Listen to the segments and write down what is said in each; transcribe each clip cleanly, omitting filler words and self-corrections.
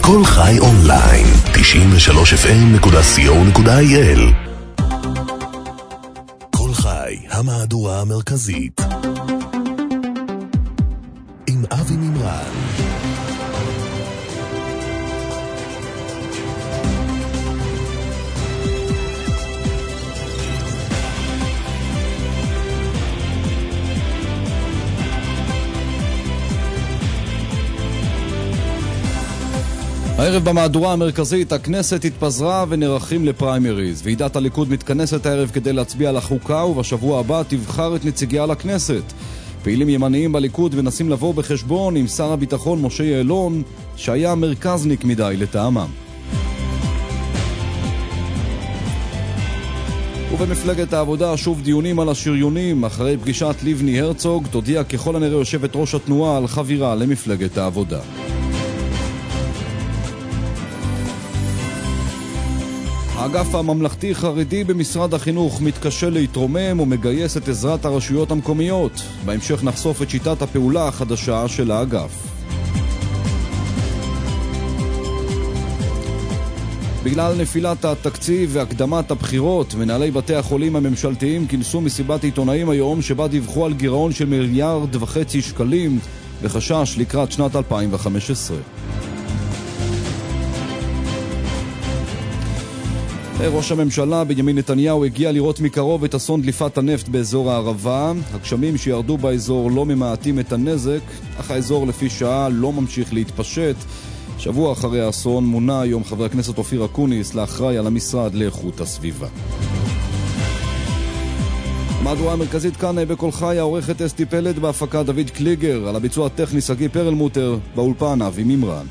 כל חי אונליין, 93fm.co.il. כל חי, המהדורה המרכזית. עם אבי מימרן. הערב במהדורה המרכזית, הכנסת התפזרה ונערכים לפריימריז. ועידת הליכוד מתכנסת הערב כדי להצביע על החוקה, ובשבוע הבא תבחר את נציגיה לכנסת. פעילים ימניים בליכוד מנסים לבוא בחשבון עם שר הביטחון משה יעלון, שהיה מרכזניק מדי לטעמם. ובמפלגת העבודה שוב דיונים על השריונים. אחרי פגישת לבני הרצוג תודיע ככל הנראה יושבת ראש התנועה על חבירה למפלגת העבודה. האגף הממלכתי חרדי במשרד החינוך מתקשה להתרומם ומגייס את עזרת הרשויות המקומיות. בהמשך נחשוף את שיטת הפעולה החדשה של האגף. בגלל נפילת התקציב והקדמת הבחירות, מנהלי בתי החולים הממשלתיים כינסו מסיבת עיתונאים היום שבה דיווחו על גירעון של 1.5 מיליארד שקלים וחשש לקראת שנת 2015. ראש הממשלה בנימין נתניהו הגיע לראות מקרוב את אסון דליפת הנפט באזור הערבה. הגשמים שירדו באזור לא ממעטים את הנזק, אך האזור לפי שעה לא ממשיך להתפשט. שבוע אחרי האסון מונה היום חבר הכנסת אופיר אקוניס לאחראי על המשרד לאיכות הסביבה. המהדורה המרכזית כאן בכל חי, העורכת אסתי פלד, בהפקה דוד קליגר, על הביצוע הטכני סגי פרלמוטר, באולפן אבי מימרן.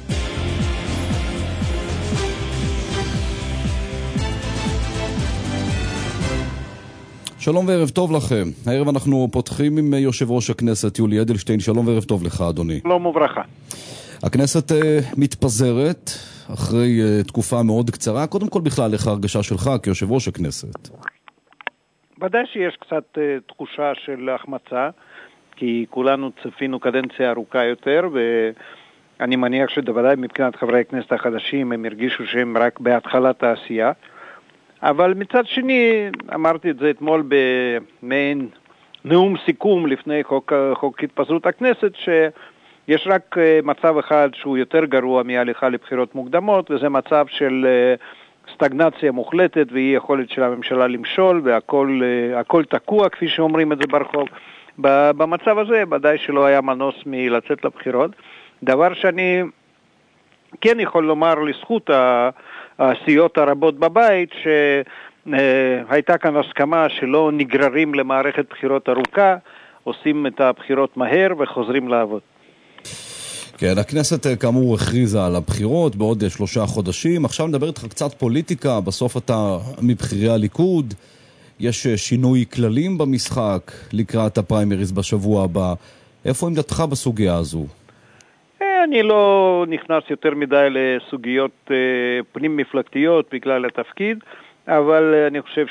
שלום וערב טוב לכם. הערב אנחנו פותחים עם יושב ראש הכנסת יולי אדלשטיין. שלום וערב טוב לך אדוני. שלום וברכה. הכנסת מתפזרת אחרי תקופה מאוד קצרה. קודם כל בכלל איך ההרגשה שלך כיושב ראש הכנסת? ודאי שיש קצת תחושה של החמצה, כי כולנו צפינו קדנציה ארוכה יותר, ואני מניח שבוודאי מבחינת חברי הכנסת החדשים הם הרגישו שהם רק בהתחלת העשייה. אבל מצד שני, אמרתי את זה אתמול במעין נאום סיכום לפני חוק התפזרות הכנסת, שיש רק מצב אחד שהוא יותר גרוע מהליכה לבחירות מוקדמות, וזה מצב של סטגנציה מוחלטת ואי יכולת של הממשלה למשול, והכל תקוע כפי שאומרים את זה ברחוב. במצב הזה ודאי שלא היה מנוס מלצאת לבחירות. דבר שאני כן יכול לומר לזכות הסיעות הרבות בבית, שהייתה כאן הסכמה שלא נגררים למערכת בחירות ארוכה, עושים את הבחירות מהר וחוזרים לעבוד. כן, הכנסת כאמור הכריזה על הבחירות בעוד 3 חודשים. עכשיו נדבר איתך קצת פוליטיקה. בסוף אתה מבחירי הליכוד. יש שינוי כללים במשחק לקראת הפריימריז בשבוע הבא. איפה עמדתך בסוגיה הזו? אני לא נכנס יותר מדי לסוגיות פנים מפלגתיות בגלל התפקיד, אבל אני חושב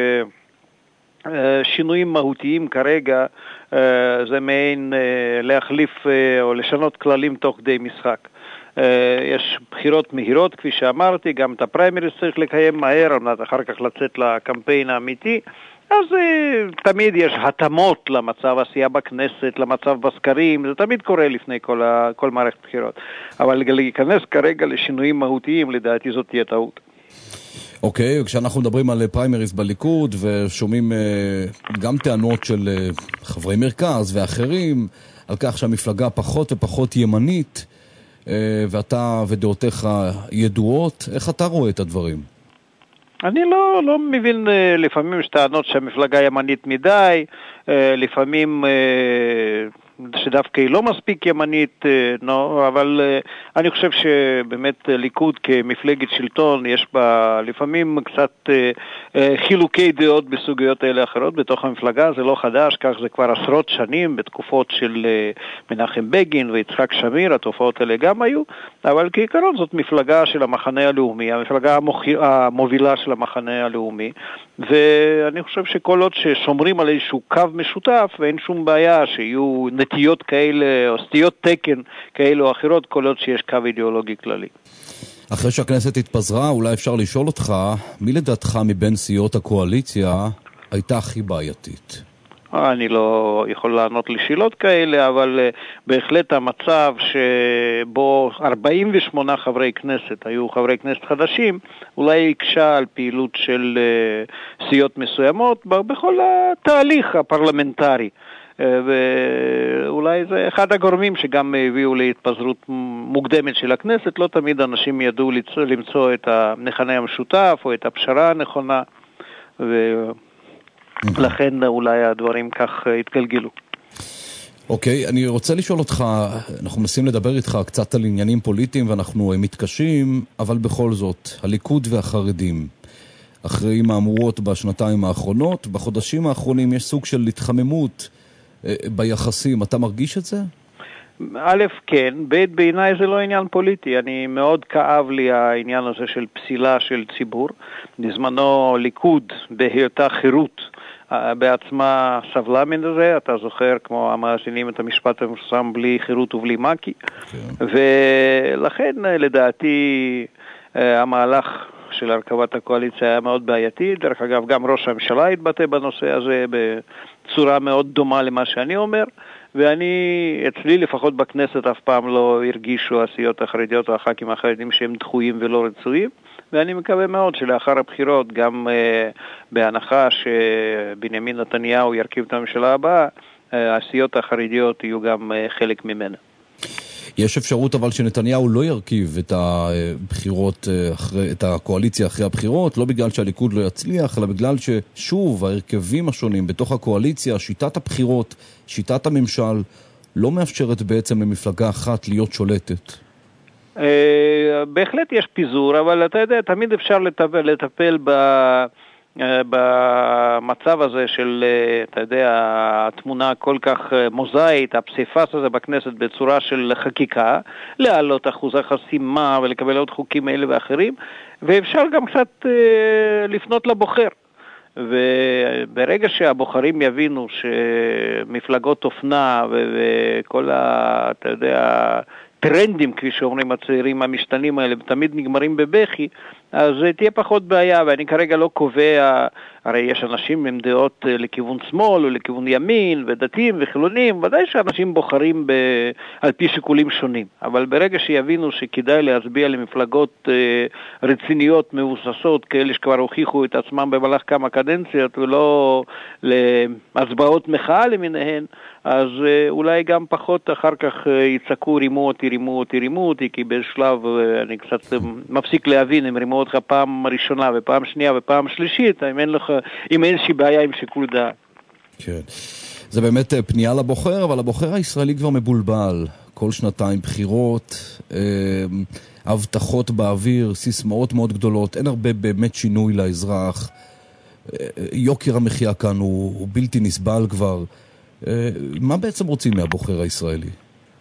ששינויים מהותיים כרגע זה מעין להחליף או לשנות כללים תוך כדי משחק. יש בחירות מהירות כפי שאמרתי, גם את הפריימריז צריך לקיים מהר, אחר כך לצאת לקמפיין האמיתי. אז תמיד יש התאמות למצב העשייה בכנסת, למצב בסקרים, זה תמיד קורה לפני כל מערכת בחירות. אבל להיכנס כרגע לשינויים מהותיים, לדעתי זאת תהיה טעות. אוקיי, כשאנחנו מדברים על פריימריז בליכוד, ושומעים גם טענות של חברי מרכז ואחרים, על כך שהמפלגה פחות ופחות ימנית, ואתה ודעותיך ידועות, איך אתה רואה את הדברים? אני לא מבין, לפעמים יש טענות שהמפלגה ימנית מדי, לפעמים שדווקא היא לא מספיק ימנית, אבל אני חושב שבאמת ליכוד כמפלגת שלטון יש בה לפעמים קצת חילוקי דעות בסוגיות האלה אחרות בתוך המפלגה. זה לא חדש, כך זה כבר עשרות שנים בתקופות של מנחם בגין ויצחק שמיר, התופעות האלה גם היו, אבל כעיקרון זאת מפלגה של המחנה הלאומי, המפלגה המובילה של המחנה הלאומי, ואני חושב שכל עוד ששומרים על איזשהו קו משותף ואין שום בעיה שיהיו נטיות כאלה או סטיות תקן כאלה או אחרות, כל עוד שיש קו אידיאולוגי כללי. אחרי שהכנסת התפזרה, אולי אפשר לשאול אותך, מי לדעתך מבין סיעות הקואליציה הייתה הכי בעייתית? אני לא יכול לענות לשאלות כאלה, אבל בהחלט המצב שבו 48 חברי כנסת היו חברי כנסת חדשים, אולי יקשה על פעילות של סיעות מסוימות בכל התהליך הפרלמנטרי. ואולי זה אחד הגורמים שגם הביאו להתפזרות מוקדמת של הכנסת. לא תמיד אנשים ידעו למצוא את המכנה המשותף או את הפשרה הנכונה, ולכן אולי הדברים כך התגלגלו. אוקיי, אני רוצה לשאול אותך, אנחנו מנסים לדבר איתך קצת על עניינים פוליטיים ואנחנו מתקשים, אבל בכל זאת, הליכוד והחרדים, אחרי מהמורות בשנתיים האחרונות, בחודשים האחרונים יש סוג של התחממות ביחסים. אתה מרגיש את זה? א', כן. ב', בעיניי זה לא עניין פוליטי. אני מאוד כאב לי העניין הזה של פסילה של ציבור. בזמנו ליכוד בהיותה חירות בעצמה סבלה מן זה. אתה זוכר, כמו המאזינים, את המשפט המפורסם, בלי חירות ובלי מקי. Okay. ולכן לדעתי המהלך של הרכבת הקואליציה היה מאוד בעייתי. דרך אגב, גם ראש הממשלה התבטא בנושא הזה בצורה מאוד דומה למה שאני אומר, אצלי לפחות בכנסת אף פעם לא הרגישו הסיעות החרדיות או הח"כים החרדים שהם דחויים ולא רצויים, ואני מקווה מאוד שלאחר הבחירות, גם בהנחה שבנימין נתניהו ירכיב את הממשלה הבאה, הסיעות החרדיות יהיו גם חלק ממנה. יש אפשרות אבל שנתניהו לא ירכיב את הבחירות, את הקואליציה אחרי הבחירות, לא בגלל שהליכוד לא יצליח, אלא בגלל ששוב ההרכבים השונים בתוך הקואליציה, שיטת הבחירות, שיטת הממשל, לא מאפשרת בעצם למפלגה אחת להיות שולטת. בהחלט יש פיזור, אבל אתה יודע, תמיד אפשר לטפל במצב הזה של, אתה יודע, התמונה כל כך מוזאית, הפסיפס הזה בכנסת בצורה של חקיקה, להעלות אחוז החסימה ולקבל עוד חוקים אלה ואחרים, ואפשר גם קצת לפנות לבוחר. וברגע שהבוחרים יבינו שמפלגות אופנה וכל אתה יודע, טרנדים, כפי שאומרים הצעירים המשתנים האלה, תמיד נגמרים בבכי, אז תהיה פחות בעיה. ואני כרגע לא קובע, הרי יש אנשים עם דעות לכיוון שמאל או לכיוון ימין, ודתיים וחילונים, ודאי שאנשים בוחרים על פי שיקולים שונים. אבל ברגע שיבינו שכדאי להצביע למפלגות רציניות, מבוססות, כאלה שכבר הוכיחו את עצמם במהלך כמה קדנציות, ולא להצבעות מחאה למיניהן, אז אולי גם פחות אחר כך יצעקו רימו אותי, כי בשלב אני קצת מפסיק להבין אם רימו אותך פעם ראשונה ופעם שנייה ופעם שלישית, אם אין איזושהי בעיה עם שיקול דעת. כן. זה באמת פנייה לבוחר, אבל הבוחר הישראלי כבר מבולבל. כל שנתיים בחירות, הבטחות באוויר, סיסמאות מאוד גדולות, אין הרבה באמת שינוי לאזרח. יוקר המחיה כאן הוא בלתי נסבל כבר. מה בעצם רוצים מהבוחר הישראלי?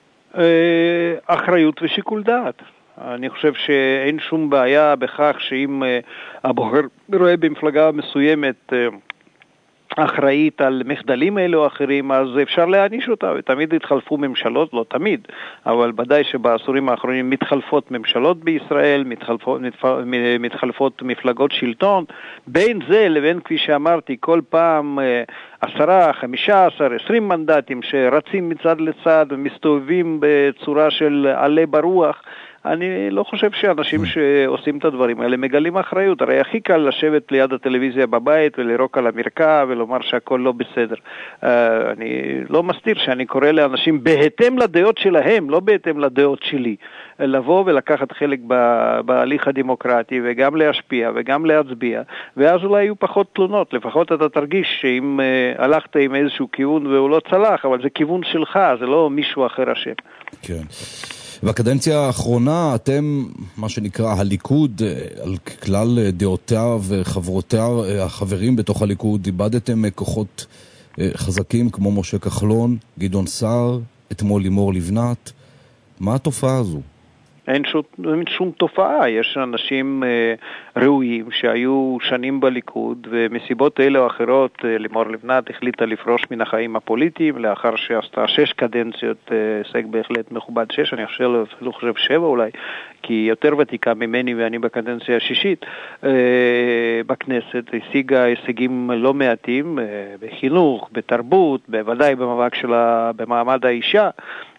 אחריות ושיקול דעת. אני חושב שאין שום בעיה בכך שאם הבוחר רואה במפלגה מסוימת אחראית על מחדלים אלה או אחרים, אז אפשר להעניש אותה. ותמיד התחלפו ממשלות, לא תמיד, אבל ודאי שבעשורים האחרונים מתחלפות ממשלות בישראל, מתחלפות מפלגות שלטון. בין זה לבין, כפי שאמרתי, כל פעם 10, 15, 20 מנדטים שרצים מצד לצד ומסתובבים בצורה של עלה ברוח, אני לא חושב שאנשים שעושים את הדברים האלה מגלים אחריות. הרי הכי קל לשבת ליד הטלוויזיה בבית ולרוק על המרקע ולומר שהכל לא בסדר. אני לא מסתיר שאני קורא לאנשים בהתאם לדעות שלהם, לא בהתאם לדעות שלי, לבוא ולקחת חלק בהליך הדמוקרטי וגם להשפיע וגם להצביע, ואז אולי יהיו פחות תלונות. לפחות אתה תרגיש שאם הלכת עם איזשהו כיוון והוא לא צלח, אבל זה כיוון שלך, זה לא מישהו אחר אשם. כן. בקדנציה האחרונה אתם, מה שנקרא הליכוד, על כלל דעותיו וחברותיו, החברים בתוך הליכוד, איבדתם כוחות חזקים כמו משה כחלון, גדעון סער, אתמול לימור לבנת. מה התופעה הזו? אין שום תופעה. יש אנשים ראויים שהיו שנים בליכוד, ומסיבות אלה או אחרות לימור לבנת החליטה לפרוש מן החיים הפוליטיים, לאחר שעשתה 6 קדנציות, הישג בהחלט מכובד 6, אני חושב 7 אולי, כי היא יותר ותיקה ממני ואני בקדנציה השישית בכנסת, השיגה הישגים לא מעטים בחינוך, בתרבות, בוודאי במאבק שלה במעמד האישה,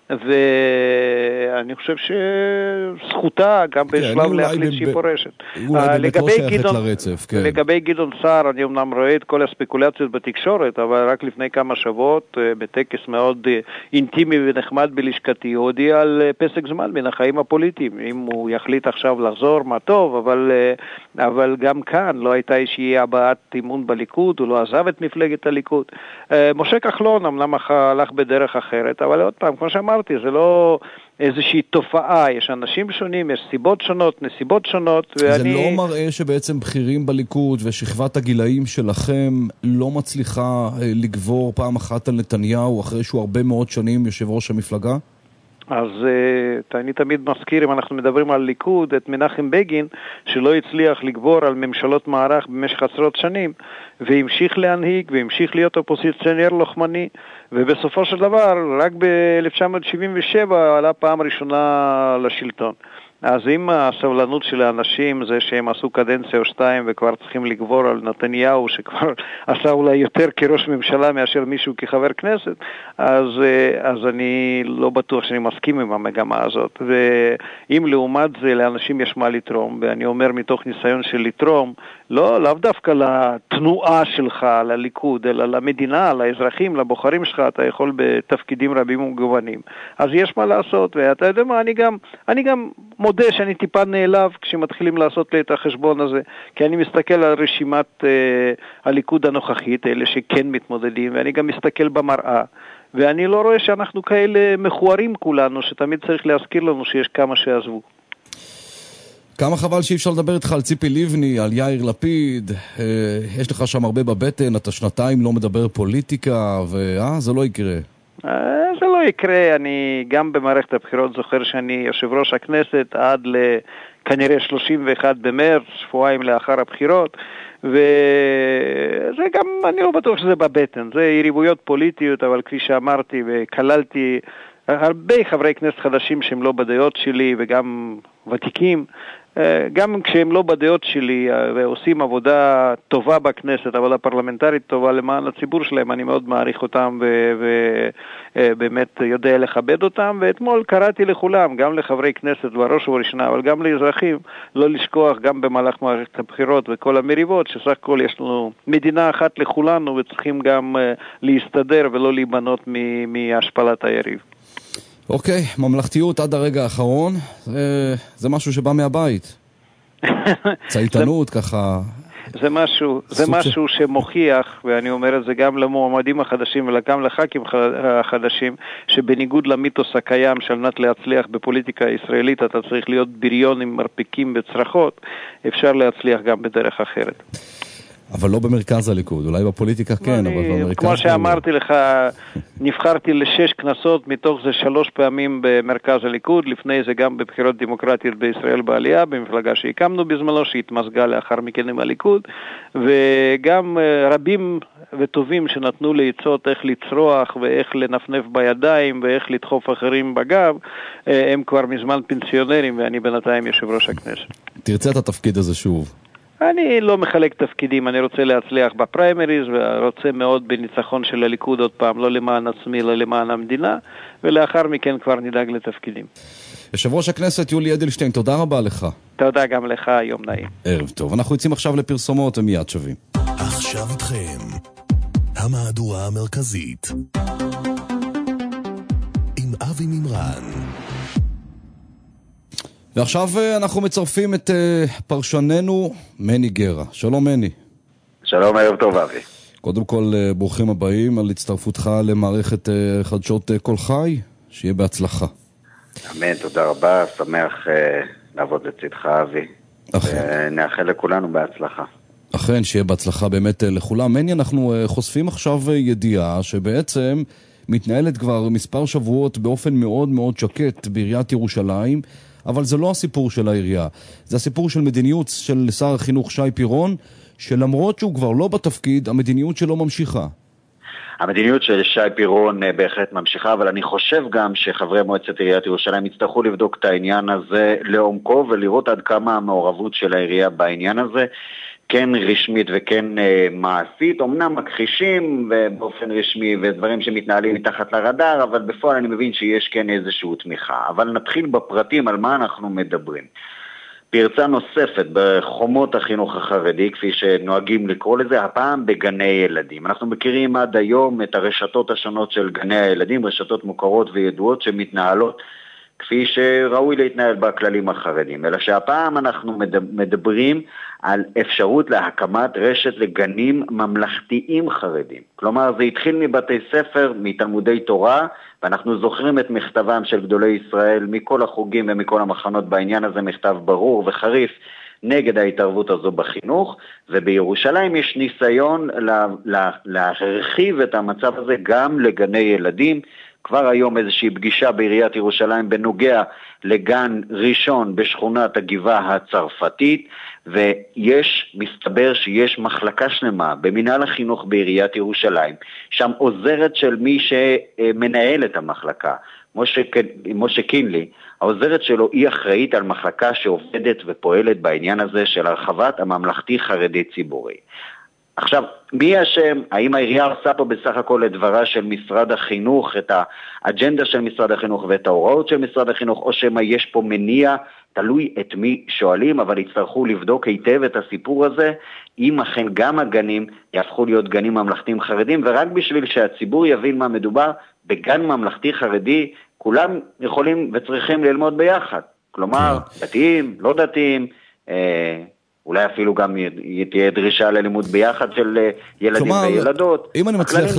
ואני חושב שזכותה גם בשלב להחליט שהיא פורשת. אולי באמת לא שייכת לרצף, כן. לגבי גדעון סער, אני אמנם רואה את כל הספקולציות בתקשורת, אבל רק לפני כמה שבועות, בטקס מאוד אינטימי ונחמד בלשכתי, הוא הודיע על פסק זמן מן החיים הפוליטיים. אם הוא יחליט עכשיו לחזור, מה טוב, אבל גם כאן לא הייתה איזושהי הבעת אמון בליכוד, הוא לא עזב את מפלגת הליכוד. משה כחלון אמנם הלך בדרך אחרת, אבל עוד פעם, כמו שאמרתי, זה לא איזושהי תופעה, יש אנשים שונים, יש סיבות שונות, נסיבות שונות, זה לא מראה שבעצם בכירים בליכוד ושכבת הגילאים שלכם לא מצליחה לגבור פעם אחת על נתניהו אחרי שהוא הרבה מאוד שנים יושב ראש המפלגה? אז אני תמיד מזכיר, אם אנחנו מדברים על ליכוד, את מנחם בגין, שלא הצליח לגבור על ממשלות מערך במשך עשרות שנים, והמשיך להנהיג, והמשיך להיות אופוזיציונר לוחמני, ובסופו של דבר, רק ב-1977 עלה פעם ראשונה לשלטון. אז אם הסבלנות של האנשים זה שהם עשו קדנציה או 2 וכבר צריכים לגבור על נתניהו שכבר עשה אולי יותר כראש ממשלה מאשר מישהו כחבר כנסת, אז אני לא בטוח שאני מסכים עם המגמה הזאת. ואם לעומת זה לאנשים יש מה לתרום, ואני אומר מתוך ניסיון של לתרום, לאו דווקא לתנועה שלך, לליכוד, אלא למדינה, לאזרחים, לבוחרים שלך, אתה יכול בתפקידים רבים ומגוונים. אז יש מה לעשות, ואתה יודע מה, אני גם מודה שאני טיפה נעלב כשמתחילים לעשות לי את החשבון הזה, כי אני מסתכל על רשימת הליכוד הנוכחית, אלה שכן מתמודדים, ואני גם מסתכל במראה, ואני לא רואה שאנחנו כאלה מכוערים כולנו, שתמיד צריך להזכיר לנו שיש כמה שעזבו. כמה חבל שאי אפשר לדבר איתך על ציפי לבני, על יאיר לפיד, יש לך שם הרבה בבטן, אתה 2 לא מדבר פוליטיקה, זה לא יקרה. זה לא יקרה, אני גם במערכת הבחירות זוכר שאני יושב ראש הכנסת עד כנראה 31 במרץ, שבועיים לאחר הבחירות, וזה גם, אני לא בטוח שזה בבטן, זה יריבויות פוליטיות, אבל כפי שאמרתי וכללתי הרבה חברי כנסת חדשים שהם לא בדעות שלי וגם ותיקים, גם כשהם לא בדעות שלי ועושים עבודה טובה בכנסת, עבודה פרלמנטרית טובה למען הציבור שלהם, אני מאוד מעריך אותם ובאמת יודע לכבד אותם. ואתמול קראתי לכולם, גם לחברי כנסת בראש ובראשונה, אבל גם לאזרחים, לא לשכוח גם במהלך מערכת הבחירות וכל המריבות, שסך הכל יש לנו מדינה אחת לכולנו וצריכים גם להסתדר ולא להיבנות מהשפלת היריב. אוקיי, ממלכתיות עד הרגע האחרון, זה משהו שבא מהבית. צייתנות ככה. זה משהו שמוכיח, ואני אומר את זה גם למועמדים החדשים וגם לח"כים החדשים, שבניגוד למיתוס הקיים שעל מנת להצליח בפוליטיקה הישראלית אתה צריך להיות בריון עם מרפקים וצרחות, אפשר להצליח גם בדרך אחרת. אבל לא במרכז הליכוד, אולי בפוליטיקה כן, אבל במרכז... כמו שאמרתי לך, נבחרתי ל6 כנסות, מתוך זה 3 פעמים במרכז הליכוד, לפני זה גם בבחירות דמוקרטיות בישראל בעלייה, במפלגה שהקמנו בזמנו, שהתמזגה לאחר מכן עם הליכוד, וגם רבים וטובים שנתנו לי עצות איך לצרוח ואיך לנפנף בידיים ואיך לדחוף אחרים בגב, הם כבר מזמן פנסיונרים, ואני בינתיים יושב ראש הכנסת. תרצה את התפקיד הזה שוב. אני לא מחלק תפקידים, אני רוצה להצליח בפריימריז, ורוצה מאוד בניצחון של הליכוד עוד פעם, לא למען עצמי, לא למען המדינה, ולאחר מכן כבר נדאג לתפקידים. יושב ראש הכנסת יולי אדלשטיין, תודה רבה לך. תודה גם לך, יום נעים. ערב טוב, אנחנו יוצאים עכשיו לפרסומות ומיד שווים. עכשיו איתכם, המהדורה המרכזית, עם אבי מימרן. ועכשיו אנחנו מצרפים את פרשננו מני גרה. שלום מני. שלום, ערב טוב אבי. קודם כל ברוכים הבאים על הצטרפותך למערכת חדשות כל חי, שיהיה בהצלחה. אמן, תודה רבה, שמח לעבוד לצדך אבי. ונאחל לכולנו בהצלחה. אכן, שיהיה בהצלחה באמת לכולם. מני, אנחנו חושפים עכשיו ידיעה שבעצם מתנהלת כבר מספר שבועות באופן מאוד מאוד שקט בעיריית ירושלים, אבל זה לא הסיפור של העירייה. זה הסיפור של מדיניות של שר החינוך שי פירון, שלמרות שהוא כבר לא בתפקיד, המדיניות שלו ממשיכה. המדיניות של שי פירון בהחלט ממשיכה, אבל אני חושב גם שחברי מועצת עיריית ירושלים יצטרכו לבדוק את העניין הזה לעומקו, ולראות עד כמה המעורבות של העירייה בעניין הזה, כן רשמית וכן מעשית. אמנם מכחישים באופן רשמי ודברים שמתנהלים מתחת לרדאר, אבל בפועל אני מבין שיש כן איזושהי תמיכה. אבל נתחיל בפרטים על מה אנחנו מדברים. פרצה נוספת בחומות החינוך החרדי, כפי שנוהגים לקרוא לזה, הפעם בגני ילדים. אנחנו מכירים עד היום את הרשתות השונות של גני הילדים, רשתות מוכרות וידועות שמתנהלות כפי שראוי להתנהל בכללים החרדים. אלא שהפעם אנחנו מדברים על אפשרות להקמת רשת לגנים ממלכתיים חרדים. כלומר, זה התחיל מבתי ספר, מתלמודי תורה, ואנחנו זוכרים את מכתבם של גדולי ישראל מכל החוגים ומכל המחנות בעניין הזה, מכתב ברור וחריף נגד ההתערבות הזו בחינוך, ובירושלים יש ניסיון להרחיב את המצב הזה גם לגני ילדים. כבר היום איזושהי פגישה בעיריית ירושלים בנוגע לגן ראשון בשכונת הגבעה הצרפתית, מסתבר שיש מחלקה שלמה במנהל החינוך בעיריית ירושלים, שם עוזרת של מי שמנהל את המחלקה, משה קינלי, העוזרת שלו היא אחראית על מחלקה שעובדת ופועלת בעניין הזה של הרחבת הממלכתי חרדי ציבורי. עכשיו, מי השם? האם העירייה עושה פה בסך הכל לדברה של משרד החינוך, את האג'נדה של משרד החינוך ואת ההוראות של משרד החינוך, או שמה יש פה מניע? תלוי את מי שואלים, אבל יצטרכו לבדוק היטב את הסיפור הזה, אם אכן גם הגנים יהפכו להיות גנים ממלכתיים חרדים, ורק בשביל שהציבור יבין מה מדובר, בגן ממלכתי חרדי כולם יכולים וצריכים ללמוד ביחד. כלומר, דתיים, לא דתיים, אולי אפילו גם תהיה דרישה ללימוד ביחד של ילדים וילדות. אם אני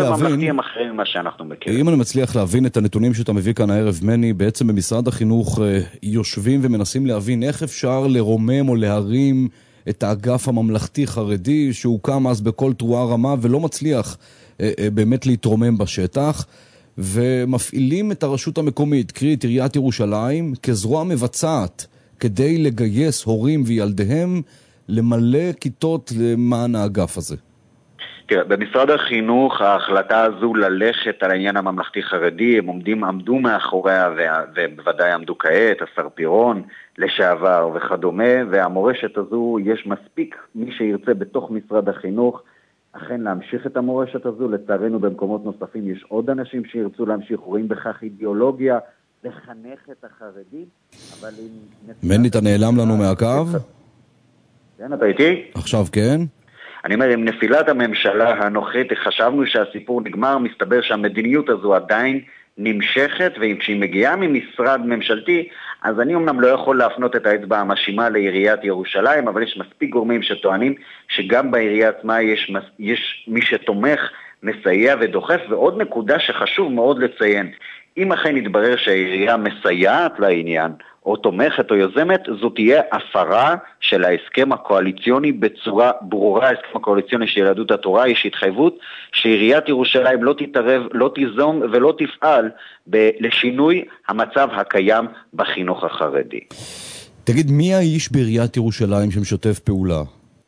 מצליח להבין את הנתונים שאתה מביא כאן הערב, מני, בעצם במשרד החינוך יושבים ומנסים להבין איך אפשר לרומם או להרים את האגף הממלכתי חרדי שהוקם אז בכל תרועה רמה ולא מצליח באמת להתרומם בשטח, ומפעילים את הרשות המקומית, קרי את עיריית ירושלים, כזרוע מבצעת כדי לגייס הורים וילדיהם למלא כיתות למען האגף הזה. תראה, במשרד החינוך ההחלטה הזו ללכת על העניין הממלכתי חרדי, הם עמדו מאחוריה ובוודאי עמדו כעת, השר פירון לשעבר וכדומה, והמורשת הזו יש מספיק מי שירצה בתוך משרד החינוך אכן להמשיך את המורשת הזו. לצערנו במקומות נוספים יש עוד אנשים שירצו להמשיך, רואים בכך אידיאולוגיה לחנך את החרדים, אבל מני, אתה נעלם לנו מהקו? כן, אתה איתי? עכשיו כן. אני אומר, עם נפילת הממשלה הנוכחית חשבנו שהסיפור נגמר, מסתבר שהמדיניות הזו עדיין נמשכת, וכשהיא מגיעה ממשרד ממשלתי, אז אני אמנם לא יכול להפנות את האצבע המאשימה לעיריית ירושלים, אבל יש מספיק גורמים שטוענים שגם בעירייה עצמה יש מי שתומך, מסייע ודוחף. ועוד נקודה שחשוב מאוד לציין, אם אכן יתברר שהעירייה מסייעת לעניין, או תומכת או יוזמת, זו תהיה הפרה של ההסכם הקואליציוני בצורה ברורה. ההסכם הקואליציוני של יהדות התורה יש התחייבות שעיריית ירושלים לא תתערב, לא תיזום ולא תפעל לשינוי המצב הקיים בחינוך החרדי. תגיד, מי האיש בעיריית ירושלים שמשתף פעולה?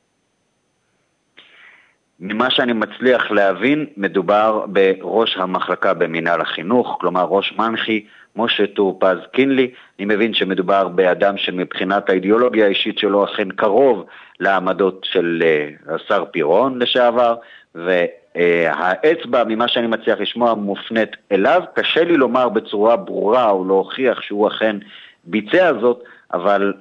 ממה שאני מצליח להבין, מדובר בראש המחלקה במינהל החינוך, כלומר ראש מנחי, משה טורפז קינלי. אני מבין שמדובר באדם שמבחינת האידיאולוגיה האישית שלו אכן קרוב לעמדות של השר פירון לשעבר, והאצבע ממה שאני מצליח לשמוע מופנית אליו. קשה לי לומר בצורה ברורה או להוכיח שהוא אכן ביצע זאת, אבל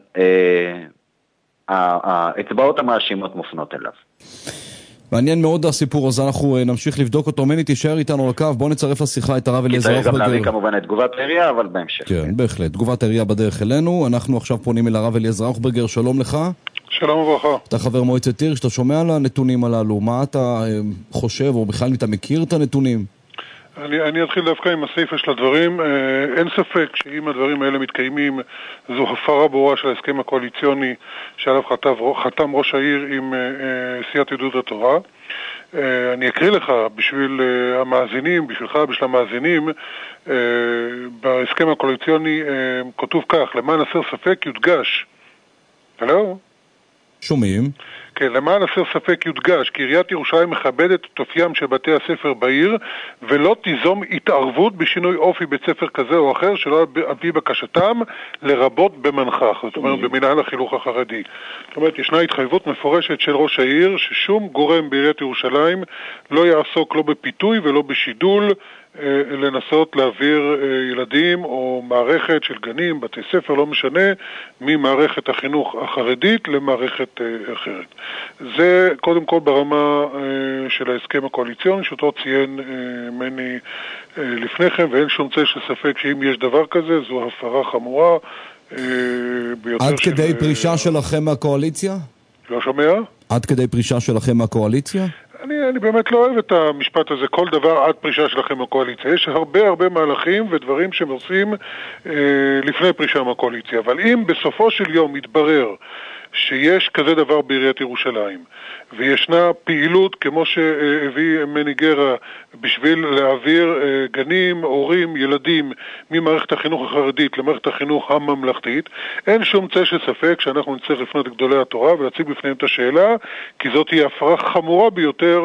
האצבעות המאשימות מופנות אליו. מעניין מאוד הסיפור הזה, אנחנו נמשיך לבדוק אותו. מני, תישאר איתנו על הקו, בוא נצרף לשיחה את הרב אליעזר ראוכברגר. כי צריך גם להביא כמובן את תגובת העירייה, אבל בהמשך. כן, בהחלט, תגובת העירייה בדרך אלינו. אנחנו עכשיו פונים אל הרב אליעזר ראוכברגר, שלום לך. שלום וברכה. אתה חבר מועצת עיר, שאתה שומע על הנתונים הללו, מה אתה חושב, או בכלל אתה מכיר את הנתונים? אני אתחיל דווקא עם הסעיפה של הדברים. אין ספק שאם הדברים האלה מתקיימים, זו הפרה ברורה של ההסכם הקואליציוני שעליו חתם ראש העיר עם סיעת יהדות התורה. אני אקריא לך בשביל המאזינים, בשבילך, בשביל המאזינים, בהסכם הקואליציוני כתוב כך, למען הסר ספק יודגש. הלו? שומעים. כן, למען הסר ספק יודגש כי עיריית ירושלים מכבדת את אופיים של בתי הספר בעיר ולא תיזום התערבות בשינוי אופי בית ספר כזה או אחר שלא על פי בקשתם לרבות במנח"ח, זאת אומרת במנהל החינוך החרדי. זאת אומרת, ישנה התחייבות מפורשת של ראש העיר ששום גורם בעיריית ירושלים לא יעסוק לא בפיתוי ולא בשידול לנסות להעביר ילדים או מערכת של גנים, בתי ספר, לא משנה, ממערכת החינוך החרדית למערכת אחרת. זה קודם כל ברמה של ההסכם הקואליציוני, שאותו ציין מני לפני כן, ואין שום צל של ספק שאם יש דבר כזה, זו הפרה חמורה ביותר. עד כדי פרישה שלכם מהקואליציה? לא שומע? עד כדי פרישה שלכם מהקואליציה? אני באמת לא אוהב את המשפט הזה, כל דבר עד פרישה שלכם מהקואליציה. יש הרבה מהלכים ודברים שהם עושים לפני פרישה מהקואליציה. אבל אם בסופו של יום מתברר שיש כזה דבר בעיריית ירושלים, וישנה פעילות כמו שהביא מני גרה בשביל להעביר גנים, הורים, ילדים ממערכת החינוך החרדית למערכת החינוך הממלכתית, אין שום צל של ספק שאנחנו נצטרך לפנות לגדולי התורה ולהציג בפניהם את השאלה, כי זאת היא הפרה חמורה ביותר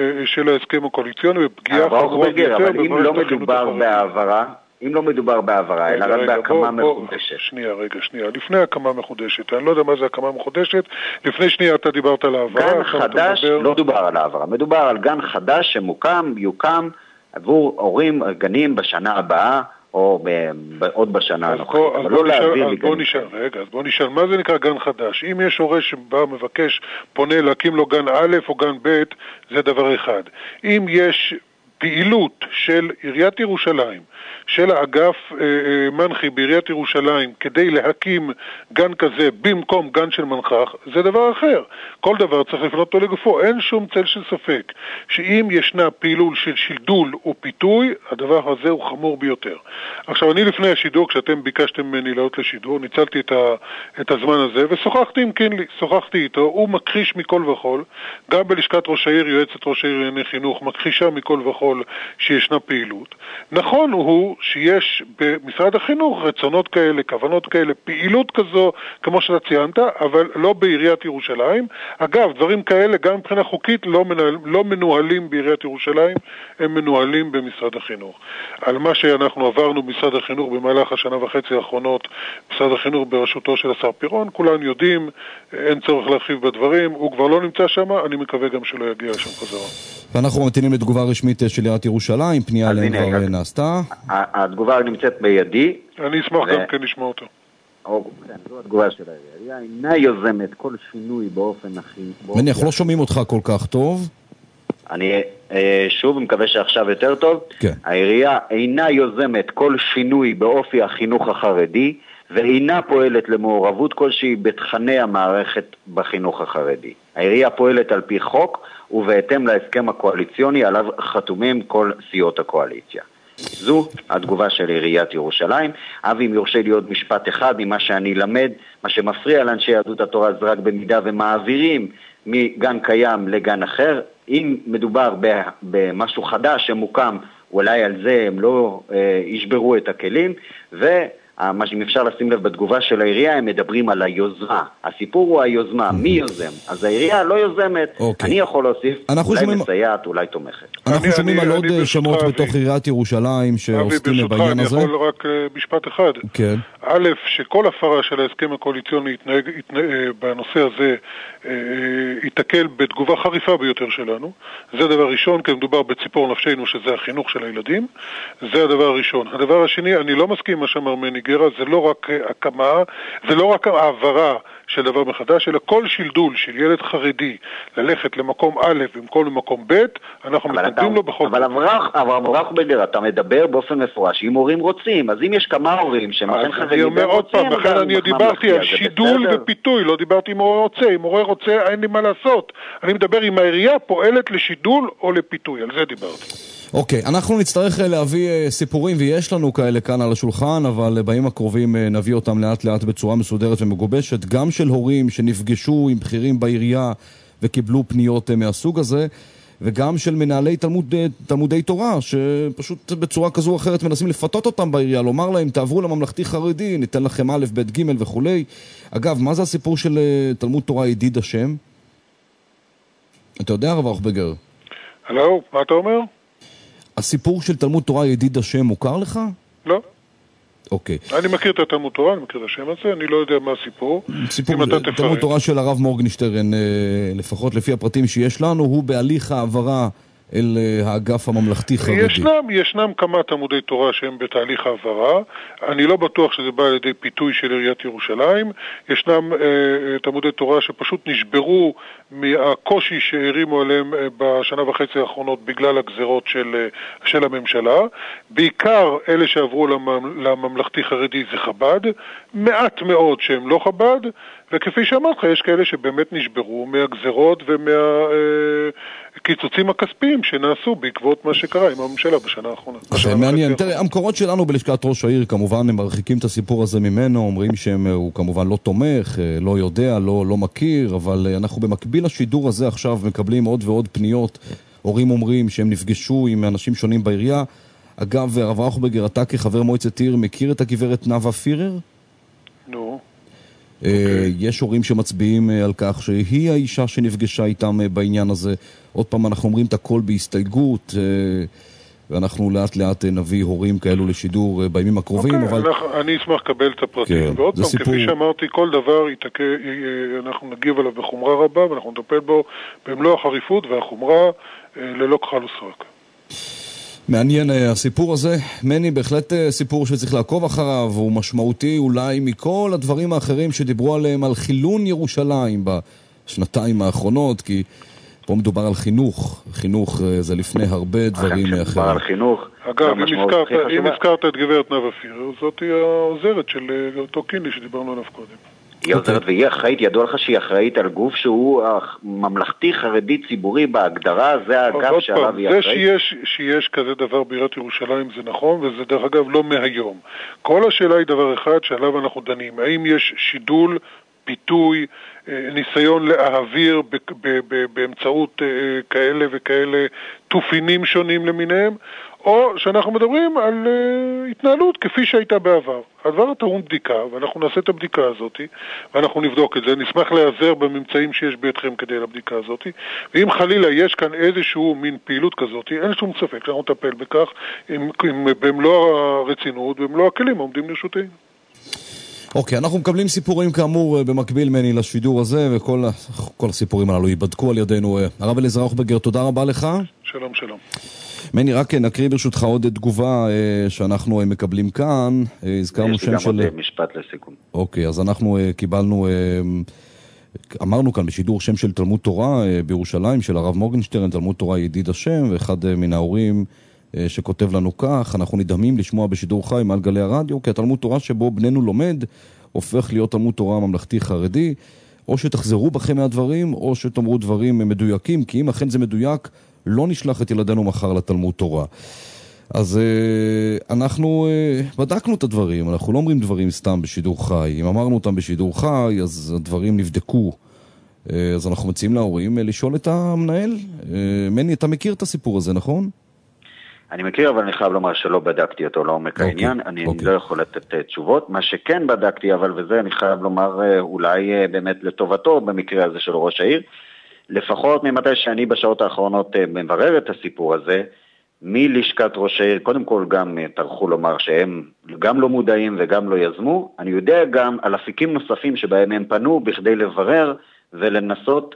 של ההסכם הקואליציוני ופגיעה חמורה ביותר. אבל אם לא מדובר בהעברה, אם לא מדובר בהעברה, אלא רק בהקמה מחודשת. שנייה. לפני הקמה מחודשת, אני לא יודע מה זה הקמה מחודשת, לפני שנייה אתה דיברת על העברה. גן חדש, לא דובר על העברה, מדובר על גן חדש יוקם עבור הורים גנים בשנה הבאה, או עוד בשנה הנוכחית, אבל לא להעביר לי גנים. אז בוא נשאל, מה זה נקרא גן חדש? אם יש הורה שבא מבקש, פונה להקים לו גן א' או גן ב', זה דבר אחד. אם יש פעילות של עיריית ירושלים, של האגף מנח"י בעיריית ירושלים, כדי להקים גן כזה במקום גן של מנח"ח, זה דבר אחר. כל דבר צריך לפנות אותו לגופו. אין שום צל של ספק שאם ישנה פעילות של שילדול או פיתוי, הדבר הזה הוא חמור ביותר. עכשיו, אני לפני השידור, כשאתם ביקשתם ממני לעלות לשידור, ניצלתי את הזמן הזה, ושוחחתי עם קינלי, שוחחתי איתו, הוא מכחיש מכל וכל, גם בלשכת ראש העיר, יועצת ראש העיר לענייני חינוך, מכחישה מכל וכל שישנה פעילות. נכון הוא שיש במשרד החינוך רצונות כאלה, כוונות כאלה, פעילות כזו, כמו שאתה ציינת, אבל לא בעיריית ירושלים. אגב, דברים כאלה, גם מבחינה חוקית, לא מנוהלים בעיריית ירושלים, הם מנוהלים במשרד החינוך. על מה שאנחנו עברנו במשרד החינוך במהלך השנה וחצי האחרונות, משרד החינוך בראשותו של השר פירון, כולם יודעים, אין צורך להרחיב בדברים, הוא כבר לא נמצא שם, אני מקווה גם שלא יגיע שם חזרה. ואנחנו ממתינים לתגובה רשמית של עיריית ירושלים, פנייה עליהם כבר נעשתה. התגובה נמצאת בידי. אני אשמח גם כן לשמוע אותו. זו התגובה של העירייה. העירייה אינה יוזמת כל שינוי באופן הכי... מניח, לא שומעים אותך כל כך טוב. אני שוב מקווה שעכשיו יותר טוב. כן. העירייה אינה יוזמת כל שינוי באופי החינוך החרדי, ואינה פועלת למעורבות כלשהי בתכני המערכת בחינוך החרדי. העירייה פועלת על פי חוק ובהתאם להסכם הקואליציוני עליו חתומים כל סיעות הקואליציה. זו התגובה של עיריית ירושלים. אבי, אם יורשה לי עוד משפט אחד ממה שאני למד, מה שמפריע לאנשי יהדות התורה זה רק במידה ומעבירים מגן קיים לגן אחר. אם מדובר במשהו חדש שמוקם, אולי על זה הם לא ישברו את הכלים, מה שאם אפשר לשים לב בתגובה של העירייה, הם מדברים על היוזמה. הסיפור הוא היוזמה. מי יוזם? אז העירייה לא יוזמת. אני יכול להוסיף, אולי מסייעת, אולי תומכת. אנחנו שומעים על עוד שמות בתוך עיריית ירושלים שעוסקים בעניין הזה. אני יכול רק משפט אחד. כן. א', שכל הפרה של ההסכם הקואליציוני בנושא הזה יתקל בתגובה חריפה ביותר שלנו. זה דבר ראשון, כי מדובר בציפור נפשנו שזה החינוך של הילדים. זה הדבר הראשון. הדבר השני, אני לא מסכים מה שאמר מני גרה, זה לא רק הקמה, זה לא רק העברה של דבר מחדש, אלא כל שילדול של ילד חרדי ללכת למקום א' במקום למקום ב', אנחנו מתנגדים לו בכל... אבל אברהם בגר, אתה מדבר באופן מפורש, אם הורים רוצים, אז אם יש כמה הורים שמכן חרדי... אני אומר עוד פעם, לכן אני דיברתי על שידול ופיתוי, לא דיברתי אם הורה רוצה, אם הורה רוצה אין לי מה לעשות. אני מדבר אם העירייה פועלת לשידול או לפיתוי, על זה דיברתי. אוקיי, אנחנו נצטרך להביא סיפורים, ויש לנו כאלה כאן על השולחן, אבל בימים הקרובים נביא אותם לאט לאט בצורה מסודרת ומגובשת, גם של הורים שנפגשו עם בכירים בעירייה וקיבלו פניות מהסוג הזה. וגם של מנהלי תלמודי תורה, שפשוט בצורה כזו או אחרת מנסים לפתות אותם בעירייה, לומר להם, תעברו לממלכתי חרדי, ניתן לכם א', ב', ג' וכו'. אגב, מה זה הסיפור של תלמוד תורה ידיד השם? אתה יודע, הרב אוכברגר? הלו, מה אתה אומר? הסיפור של תלמוד תורה ידיד השם מוכר לך? לא. אוקיי. אני מכיר את התלמוד תורה, אני מכיר את השם הזה, אני לא יודע מה הסיפור. תלמוד תורה של הרב מורגנשטרן, לפחות לפי הפרטים שיש לנו, הוא בהליך העברה אל האגף הממלכתי חרדי. ישנם כמה תלמודי תורה שהם בתהליך העברה, אני לא בטוח שזה בא על ידי פיתוי של עיריית ירושלים, ישנם תלמודי תורה שפשוט נשברו מהקושי שהרימו עליהם בשנה וחצי האחרונות בגלל הגזרות של הממשלה, בעיקר אלה שעברו לממלכתי חרדי זה חב"ד, מעט מאוד שהם לא חב"ד, וכפי שאמרתי, יש כאלה שבאמת נשברו מהגזרות קיצוצים הכספיים שנעשו בעקבות מה שקרה עם הממשלה בשנה האחרונה. זה מעניין. תראה, המקורות שלנו בלשכת ראש העיר כמובן הם מרחיקים את הסיפור הזה ממנו, אומרים שהוא כמובן לא תומך, לא יודע, לא מכיר, אבל אנחנו במקביל לשידור הזה עכשיו מקבלים עוד ועוד פניות. הורים אומרים שהם נפגשו עם אנשים שונים בעירייה. אגב, הרב אוכברגר, אתה כחבר מועצת עיר מכיר את הגברת נאוה פירר? נו. יש הורים שמצביעים על כך שהיא האישה שנפגשה איתם בעניין הזה. עוד פעם אנחנו אומרים את הכל בהסתייגות, ואנחנו לאט לאט נביא הורים כאלו לשידור בימים הקרובים. אני אשמח לקבל את הפרטים. ועוד פעם, כפי שאמרתי, כל דבר אנחנו נגיב עליו בחומרה רבה, ואנחנו נטפל בו במלוא החריפות והחומרה ללא כחל וסרק. מעניין הסיפור הזה. מני, בהחלט סיפור שצריך לעקוב אחריו, הוא משמעותי אולי מכל הדברים האחרים שדיברו עליהם, על חילון ירושלים בשנתיים האחרונות, כי פה מדובר על חינוך. חינוך זה לפני הרבה דברים אחרים. מדובר על חינוך. אגב, אם הזכרת את גברת נאוה פירר, זאת היא העוזרת של אותו קינלי שדיברנו עליו קודם. היא עוזרת והיא אחראית, ידוע לך שהיא אחראית על גוף שהוא ממלכתי חרדי ציבורי בהגדרה, זה האגף שעליו היא אחראית. זה שיש כזה דבר בעיריית ירושלים זה נכון, וזה דרך אגב לא מהיום. כל השאלה היא דבר אחד שעליו אנחנו דנים, האם יש שידול, פיתוי, ניסיון להעביר באמצעות כאלה וכאלה תופינים שונים למיניהם, או שאנחנו מדברים על התנהלות כפי שהייתה בעבר. הדבר טעון בדיקה, ואנחנו נעשה את הבדיקה הזאת, ואנחנו נבדוק את זה. נשמח להיעזר בממצאים שיש בידכם כדי לבדיקה הזאת, ואם חלילה יש כאן איזשהו מין פעילות כזאת, אין שום ספק שאנחנו נטפל בכך במלוא הרצינות, במלוא הכלים העומדים לרשותנו. אוקיי, אנחנו מקבלים סיפורים כאמור במקביל מני לשידור הזה, וכל הסיפורים הללו ייבדקו על ידינו. הרב אליעזר אוכברגר, תודה רבה לך. שלום, שלום. מני, רק נקריא ברשותך עוד תגובה שאנחנו מקבלים כאן. הזכרנו שם של... יש לי גם עוד משפט לסיכום. אוקיי, אז אנחנו קיבלנו, אמרנו כאן בשידור שם של תלמוד תורה בירושלים, של הרב מורגנשטרן, תלמוד תורה ידיד השם, ואחד מן ההורים שכותב לנו כך: אנחנו נדהמים לשמוע בשידור חי מעל גלי הרדיו, כי התלמוד תורה שבו בננו לומד הופך להיות תלמוד תורה ממלכתי חרדי. או שתחזרו בכם מהדברים, או שתאמרו דברים מדויקים, כי אם אכן זה מדויק, לא נשלח את ילדינו מחר לתלמוד תורה. אז אנחנו בדקנו את הדברים, אנחנו לא אומרים דברים סתם בשידור חי. אם אמרנו אותם בשידור חי, אז הדברים נבדקו. אז אנחנו מציעים להורים לשאול את המנהל. מני, אתה מכיר את הסיפור הזה, נכון? אני מכיר, אבל אני חייב לומר שלא בדקתי אותו לעומק העניין. אני לא יכול לתת תשובות. מה שכן בדקתי, אבל וזה אני חייב לומר אולי באמת לטובתו במקרה הזה של ראש העיר, לפחות ממתי שאני בשעות האחרונות מברר את הסיפור הזה, מלשכת ראש העיר, קודם כל גם טרחו לומר שהם גם לא מודעים וגם לא יזמו. אני יודע גם על אפיקים נוספים שבהם הם פנו בכדי לברר ולנסות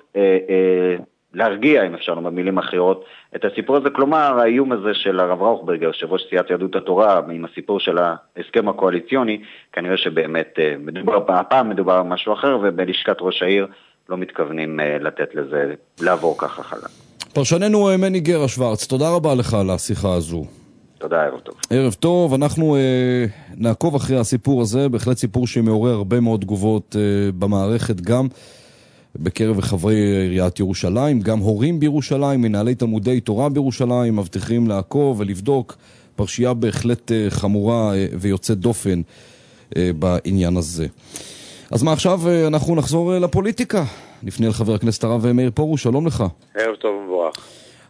להרגיע, אם אפשר לומר במילים אחרות, את הסיפור הזה. כלומר, האיום הזה של הרב אוכברגר, יושב ראש סיעת יהדות התורה, עם הסיפור של ההסכם הקואליציוני, כנראה שבאמת הפעם מדובר על משהו אחר, ובלשכת ראש העיר לא מתכוונים לתת לזה לעבור ככה חלק. פרשננו מני גרה שוורץ, תודה רבה לך על השיחה הזו. תודה, ערב טוב. ערב טוב, אנחנו נעקוב אחרי הסיפור הזה, בהחלט סיפור שמעורר הרבה מאוד תגובות במערכת, גם בקרב חברי עיריית ירושלים, גם הורים בירושלים, מנהלי תלמודי תורה בירושלים, מבטיחים לעקוב ולבדוק. פרשייה בהחלט חמורה ויוצאת דופן בעניין הזה. אז מה עכשיו? אנחנו נחזור לפוליטיקה. נפנה לחבר הכנסת הרב מאיר פרוש, שלום לך. ערב טוב ומבורך.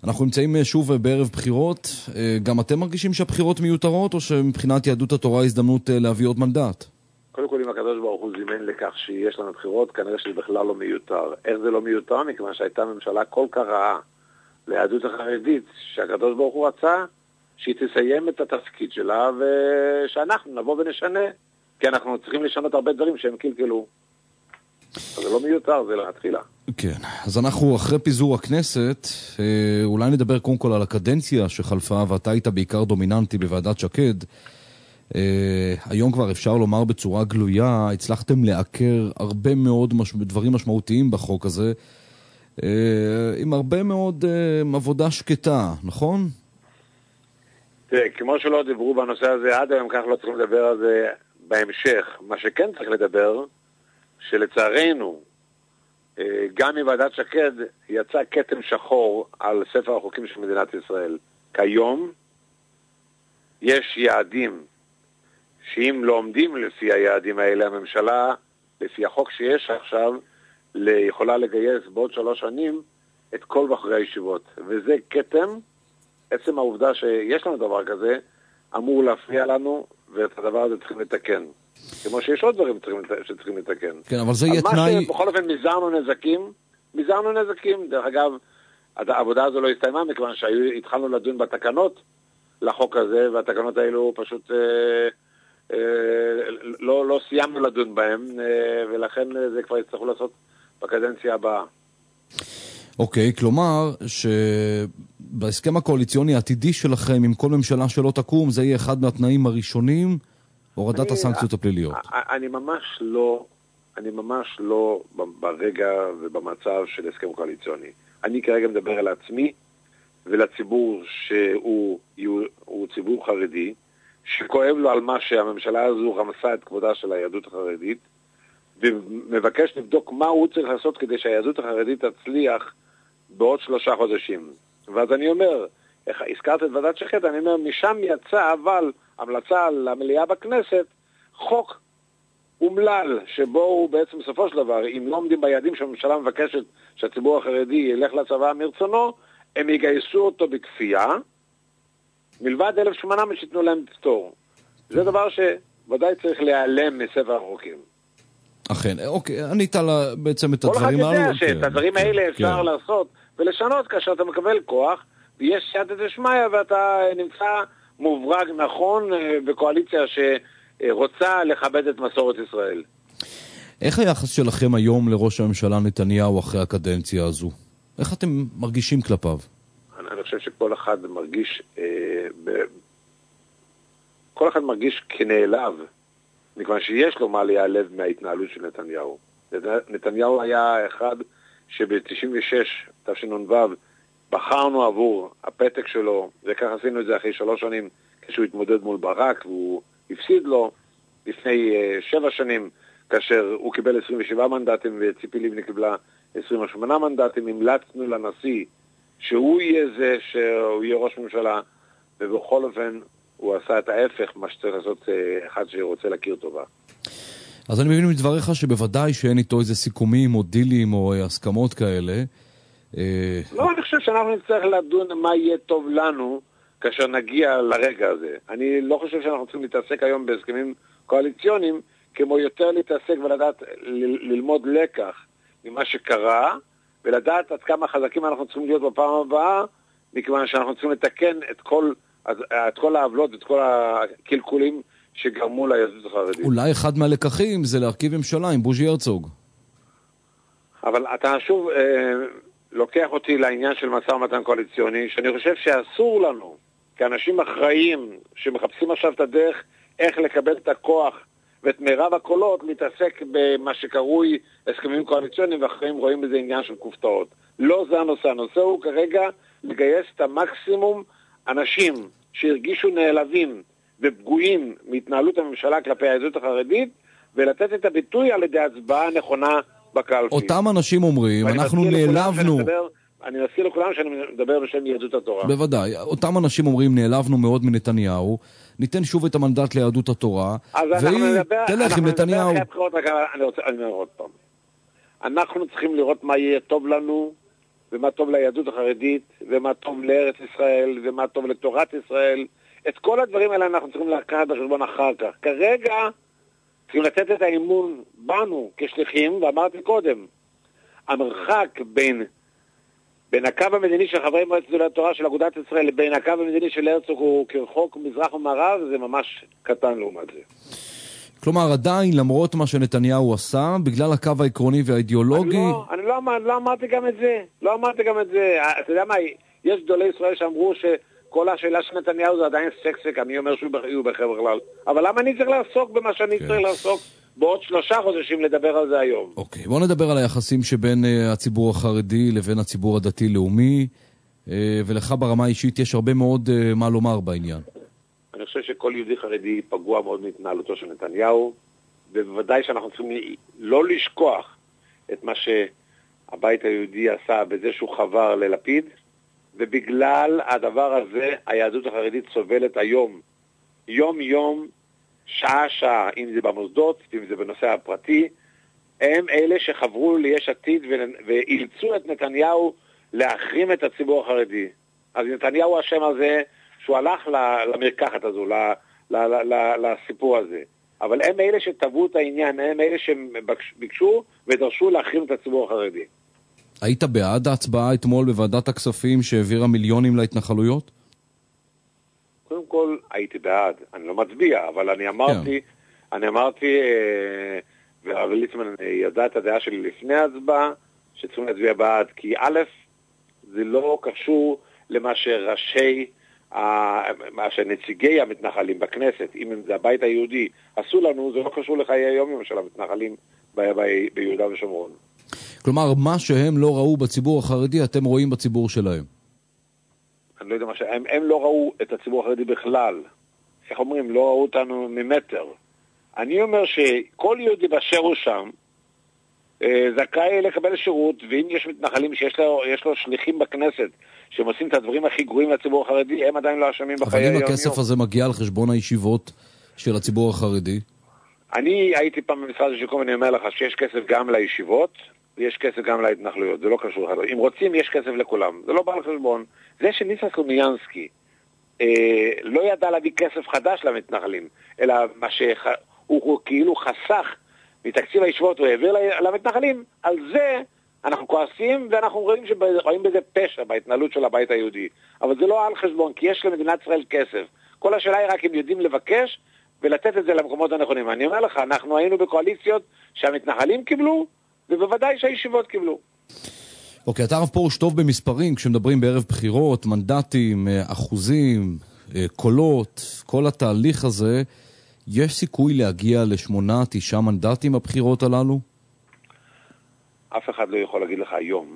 אנחנו נמצאים שוב בערב בחירות. גם אתם מרגישים שהבחירות מיותרות, או שמבחינת יהדות התורה הזדמנות להביא עוד מנדט? קודם כל, אם הקדוש ברוך הוא זימן לכך שיש לנו בחירות, כנראה שזה בכלל לא מיותר. איך זה לא מיותר? מכיוון שהייתה ממשלה כל כך רעה ליהדות החרדית, שהקדוש ברוך הוא רצה שהיא תסיים את התפקיד שלה, ושאנחנו נבוא ונשנה, כי אנחנו צריכים לשנות הרבה דברים שהם קלקלו. אז זה לא מיותר, זה להתחילה. כן, אז אנחנו אחרי פיזור הכנסת, אולי נדבר קודם כל על הקדנציה שחלפה, ואתה היית בעיקר דומיננטי בוועדת שקד. היום כבר אפשר לומר בצורה גלויה, הצלחתם לעקר הרבה מאוד דברים משמעותיים בחוק הזה, עם הרבה מאוד עבודה שקטה, נכון? תראה, כמו שלא דיברו בנושא הזה עד היום, כך לא צריכים לדבר על זה בהמשך. מה שכן צריך לדבר, שלצערנו, גם מוועדת שקד יצא כתם שחור על ספר החוקים של מדינת ישראל. כיום יש יעדים שאם לא עומדים לפי היעדים האלה, הממשלה, לפי החוק שיש עכשיו, יכולה לגייס בעוד 3 שנים את כל בחרי הישיבות. וזה כתם, עצם העובדה שיש לנו דבר כזה, אמור להפריע לנו, ואת הדבר הזה צריכים לתקן. כמו שיש עוד דברים שצריכים לתקן. כן, אבל זה יהיה תנאי... בכל אופן מזערנו נזקים. דרך אגב, העבודה הזו לא הסתיימה, מכיוון שהתחלנו לדון בתקנות לחוק הזה, והתקנות האלו פשוט לא סיימנו לדון בהם, ולכן זה כבר יצטרכו לעשות בקדנציה הבאה. אוקיי, כלומר שבהסכם הקואליציוני העתידי שלכם, עם כל ממשלה שלא תקום, זה יהיה אחד מהתנאים הראשונים, הורדת הסנקציות הפליליות. אני ממש לא ברגע ובמצב של הסכם קואליציוני. אני כרגע מדבר על עצמי ולציבור שהוא ציבור חרדי, שכואב לו על מה שהממשלה הזו רמסה את כבודה של היהדות החרדית, ומבקש לבדוק מה הוא צריך לעשות כדי שהיהדות החרדית תצליח בעוד 3 חודשים. ואז אני אומר, הזכרת את ועדת שקד, אני אומר, משם יצא אבל המלצה למליאה בכנסת, חוק אומלל, שבו הוא בעצם בסופו של דבר, אם לא עומדים ביעדים שהממשלה מבקשת שהציבור החרדי ילך לצבא מרצונו, הם יגייסו אותו בכפייה, מלבד 1,800 שיתנו להם פטור. זה דבר שוודאי צריך להיעלם מספר החוקים. אכן, אוקיי, ענית בעצם את הדברים האלה. כל אחד יודע שאת הדברים האלה אפשר לעשות ולשנות כאשר אתה מקבל כוח, ויש סייעתא דשמיא ואתה נמצא מוברג נכון בקואליציה שרוצה לכבד את מסורת ישראל. איך היחס שלכם היום לראש הממשלה נתניהו אחרי הקדנציה הזו? איך אתם מרגישים כלפיו? אני חושב שכל אחד מרגיש כנעלב, מכיוון שיש לו מה להיעלב מההתנהלות של נתניהו. נתניהו היה אחד שב-96 תשנ"ו בחרנו עבור הפתק שלו, וכך עשינו את זה אחרי 3 שנים כשהוא התמודד מול ברק, והוא הפסיד לו לפני 7 שנים, כאשר הוא קיבל 27 מנדטים וציפי לבני קיבלה 28 מנדטים. המלצנו לנשיא שהוא יהיה זה, שהוא יהיה ראש ממשלה, ובכל אופן הוא עשה את ההפך, מה שצריך לעשות אחד שרוצה להכיר טובה. אז אני מבין מדבריך שבוודאי שאין איתו איזה סיכומים או דילים או הסכמות כאלה. לא, אני חושב שאנחנו נצטרך לדון מה יהיה טוב לנו כאשר נגיע לרגע הזה. אני לא חושב שאנחנו צריכים להתעסק היום בהסכמים קואליציוניים, כמו יותר להתעסק ולדעת ללמוד לקח ממה שקרה, ולדעת עד כמה חזקים אנחנו צריכים להיות בפעם הבאה, מכיוון שאנחנו צריכים לתקן את כל העוולות, את כל הקלקולים שגרמו ליהדות החרדית. אולי אחד מהלקחים זה להרכיב ממשלה עם בוז'י הרצוג. אבל אתה שוב לוקח אותי לעניין של משא ומתן קואליציוני, שאני חושב שאסור לנו, כאנשים אחראים שמחפשים עכשיו את הדרך איך לקבל את הכוח ואת מירב הקולות, להתעסק במה שקרוי הסכמים קואליציוניים, ואחרים רואים בזה עניין של כופתאות. לא זה הנושא. הנושא הוא כרגע לגייס את המקסימום אנשים שהרגישו נעלבים ופגועים מהתנהלות הממשלה כלפי היהדות החרדית, ולתת את הביטוי על ידי הצבעה נכונה בקלפי. אותם אנשים אומרים, אנחנו נעלבנו... אני מזכיר לכולם שאני מדבר בשם יהדות התורה. בוודאי. אותם אנשים אומרים, נעלבנו מאוד מנתניהו, ניתן שוב את המנדט ליהדות התורה, והיא תלך עם נתניהו. אני אומר עוד פעם. אנחנו צריכים לראות מה יהיה טוב לנו, ומה טוב ליהדות החרדית, ומה טוב לארץ ישראל, ומה טוב לתורת ישראל. את כל הדברים האלה אנחנו צריכים לקחת בחשבון אחר כך. כרגע צריכים לתת את האמון בנו כשליחים, ואמרתי קודם, המרחק בין הקו המדיני של חברי מועצת גדולי התורה של אגודת ישראל לבין הקו המדיני של הרצוג הוא כרחוק מזרח ומערב, זה ממש קטן לעומת זה. כלומר, עדיין, למרות מה שנתניהו עשה, בגלל הקו העקרוני והאידיאולוגי... אני לא אמרתי גם את זה. אתה יודע מה, יש גדולי ישראל שאמרו שכל השאלה של נתניהו זה עדיין סקסק, אני אומר שהוא בחבר בכלל. אבל למה אני צריך לעסוק במה שאני צריך לעסוק בעוד 3 חודשים לדבר על זה היום? אוקיי, בואו נדבר על היחסים שבין הציבור החרדי לבין הציבור הדתי-לאומי, ולך ברמה האישית יש הרבה מאוד מה לומר בעניין. אני חושב שכל יהודי חרדי פגוע מאוד מהתנהלותו של נתניהו, ובוודאי שאנחנו צריכים לא לשכוח את מה שהבית היהודי עשה בזה שהוא חבר ללפיד, ובגלל הדבר הזה היהדות החרדית סובלת היום, יום, שעה, אם זה במוסדות, אם זה בנושא הפרטי, הם אלה שחברו ליש עתיד ואילצו את נתניהו להחרים את הציבור החרדי. אז נתניהו השם הזה שהוא הלך למרקחת הזו, לסיפור הזה. אבל הם אלה שטבעו את העניין, הם אלה שביקשו ודרשו להחרים את הציבור החרדי. היית בעד ההצבעה אתמול בוועדת הכספים שהעבירה מיליונים להתנחלויות? קודם כל, הייתי בעד. אני לא מצביע, אבל אני אמרתי, והרב ליצמן ידע את הדעה שלי לפני ההצבעה, שצריכים להצביע בעד, כי א', זה לא קשור למה מה שנציגי המתנחלים בכנסת, אם זה הבית היהודי, עשו לנו, זה לא קשור לחיי היום של המתנחלים ביהודה ושומרון. כלומר, מה שהם לא ראו בציבור החרדי, אתם רואים בציבור שלהם. אני לא יודע מה שהם, הם לא ראו את הציבור החרדי בכלל. איך אומרים? לא ראו אותנו ממטר. אני אומר שכל יהודי באשר הוא שם, זכאי לקבל שירות, ואם יש מתנחלים שיש לו שליחים בכנסת, שהם עושים את הדברים הכי גרועים לציבור החרדי, הם עדיין לא אשמים בחיי היום-יום. אבל אם הכסף הזה מגיע על חשבון הישיבות של הציבור החרדי? אני הייתי פעם במשרד השיקום, אני אומר לך שיש כסף גם לישיבות, ויש כסף גם להתנחלויות, זה לא קשור. אם רוצים, יש כסף לכולם, זה לא בא על חשבון. זה שניסן סלומיאנסקי לא ידע להביא כסף חדש למתנחלים, אלא מה שהוא כאילו חסך מתקציב הישיבות, הוא העביר למתנחלים, על זה אנחנו כועסים, ואנחנו רואים בזה פשע בהתנהלות של הבית היהודי. אבל זה לא על חשבון, כי יש למדינת ישראל כסף. כל השאלה היא רק אם יודעים לבקש ולתת את זה למקומות הנכונים. אני אומר לך, אנחנו היינו בקואליציות שהמתנחלים קיבלו, ובוודאי שהישיבות קיבלו. אוקיי, אתה הרב פרוש טוב במספרים, כשמדברים בערב בחירות, מנדטים, אחוזים, קולות, כל התהליך הזה, יש סיכוי להגיע ל8-9 מנדטים הבחירות הללו? אף אחד לא יכול להגיד לך היום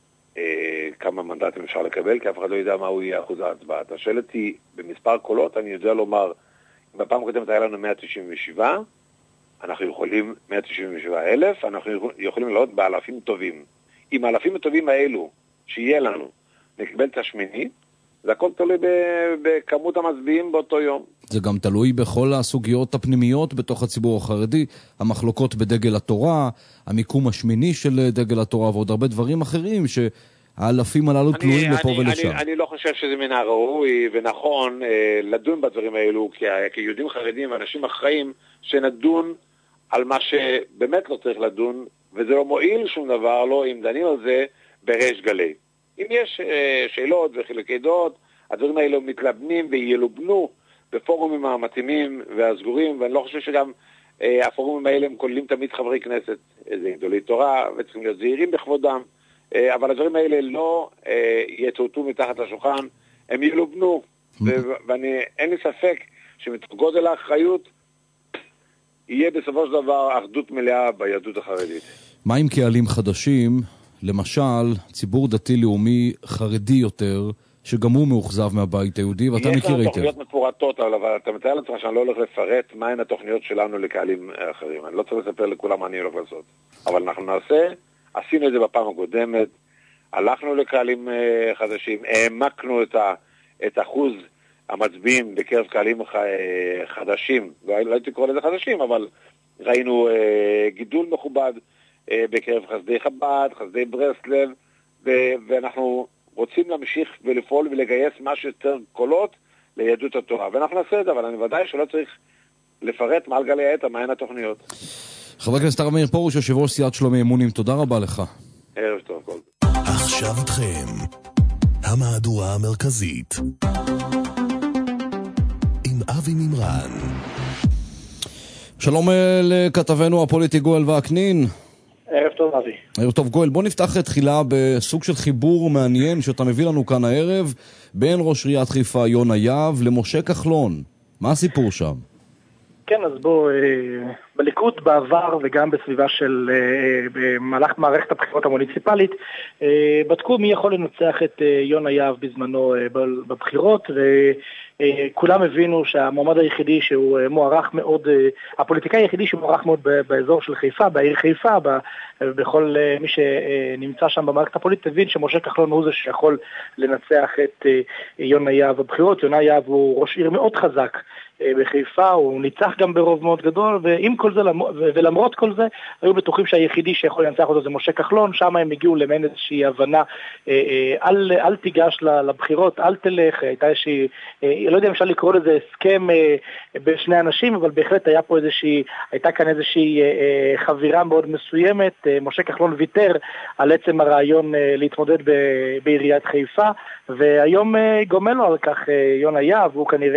כמה מנדטים אפשר לקבל, כי אף אחד לא יודע מהו יהיה אחוז ההצבעה. אתה שואל אותי במספר קולות, אני יודע לומר, אם בפעם קודמת היה לנו 197, אנחנו יכולים 197,000, אנחנו יכולים לעלות באלפים טובים. עם האלפים הטובים האלו שיהיה לנו, נקבל את השמיני, זה הכל תלוי בכמות המצביעים באותו יום. זה גם תלוי בכל הסוגיות הפנימיות בתוך הציבור החרדי, המחלוקות בדגל התורה, המיקום השמיני של דגל התורה ועוד הרבה דברים אחרים שהאלפים הללו תלויים לפה ולשם. אני לא חושב שזה מן הראוי ונכון לדון בדברים האלו, כיהודים חרדים ואנשים אחראים שנדון על מה שבאמת לא צריך לדון, וזה לא מועיל שום דבר, לא אם דנים על זה בריש גלי. אם יש שאלות וחילוקי דעות, הדברים האלו מתלבנים וילובנו בפורומים המתאימים והסגורים, ואני לא חושב שגם הפורומים האלה הם כוללים תמיד חברי כנסת, איזה גדולי תורה, וצריכים להיות זהירים בכבודם, אבל הדברים האלה לא יטוטו מתחת לשולחן, הם ילובנו, ואין לי ספק שמתגודל האחריות יהיה בסופו של דבר אחדות מלאה ביהדות החרדית. מה עם קהלים חדשים? למשל, ציבור דתי-לאומי חרדי יותר, שגם הוא מאוכזב מהבית היהודי, ואתה מכיר היטב. יש לנו תוכניות מפורטות, אבל אתה מתאר לעצמך שאני לא הולך לפרט מהן התוכניות שלנו לקהלים אחרים. אני לא צריך לספר לכולם מה אני הולך לעשות. אבל אנחנו נעשה, עשינו את זה בפעם הקודמת, הלכנו לקהלים חדשים, העמקנו את אחוז המצביעים בקרב קהלים חדשים, לא הייתי קורא לזה חדשים, אבל ראינו גידול מכובד בקרב חסדי חב"ד, חסדי ברסלב, ואנחנו רוצים להמשיך ולפעול ולגייס משהו יותר קולות ליהדות התורה. ואנחנו נעשה את זה, אבל אני ודאי שלא צריך לפרט מעל גלי היתר מהן התוכניות. חבר הכנסת הרב מאיר פרוש, יושב ראש סיעת שלומי אמונים, תודה רבה לך. ערב טוב. כל. עכשיו איתכם, המהדורה המרכזית, עם אבי מימרן. שלום לכתבנו הפוליטי גואל וקנין. ערב טוב אבי. ערב טוב גואל, בוא נפתח תחילה בסוג של חיבור מעניין שאתה מביא לנו כאן הערב בין ראש עיריית חיפה יונה יהב למשה כחלון. מה הסיפור שם? כן, אז בוא, בליכוד בעבר וגם בסביבה של במהלך מערכת הבחירות המוניציפלית בדקו מי יכול לנצח את יונה יהב בזמנו בבחירות, וכולם הבינו שהמועמד היחידי שהוא מוערך מאוד, הפוליטיקאי היחידי שהוא מוערך מאוד באזור של חיפה, בעיר חיפה, בכל מי שנמצא שם במערכת הפוליטית הבין שמשה כחלון הוא זה שיכול לנצח את יונה יהב בבחירות. יונה יהב הוא ראש עיר מאוד חזק בחיפה, הוא ניצח גם ברוב מאוד גדול, ועם כל זה, ולמרות כל זה, היו בטוחים שהיחידי שיכול לנצח אותו זה משה כחלון. שם הם הגיעו למעין איזושהי הבנה, אל תיגש לבחירות, אל תלך, הייתה איזושהי, לא יודע אם אפשר לקרוא לזה הסכם בין שני אנשים, אבל בהחלט הייתה כאן איזושהי חבירה מאוד מסוימת. משה כחלון ויתר על עצם הרעיון להתמודד בעיריית חיפה, והיום גומל לו על כך יונה יהב,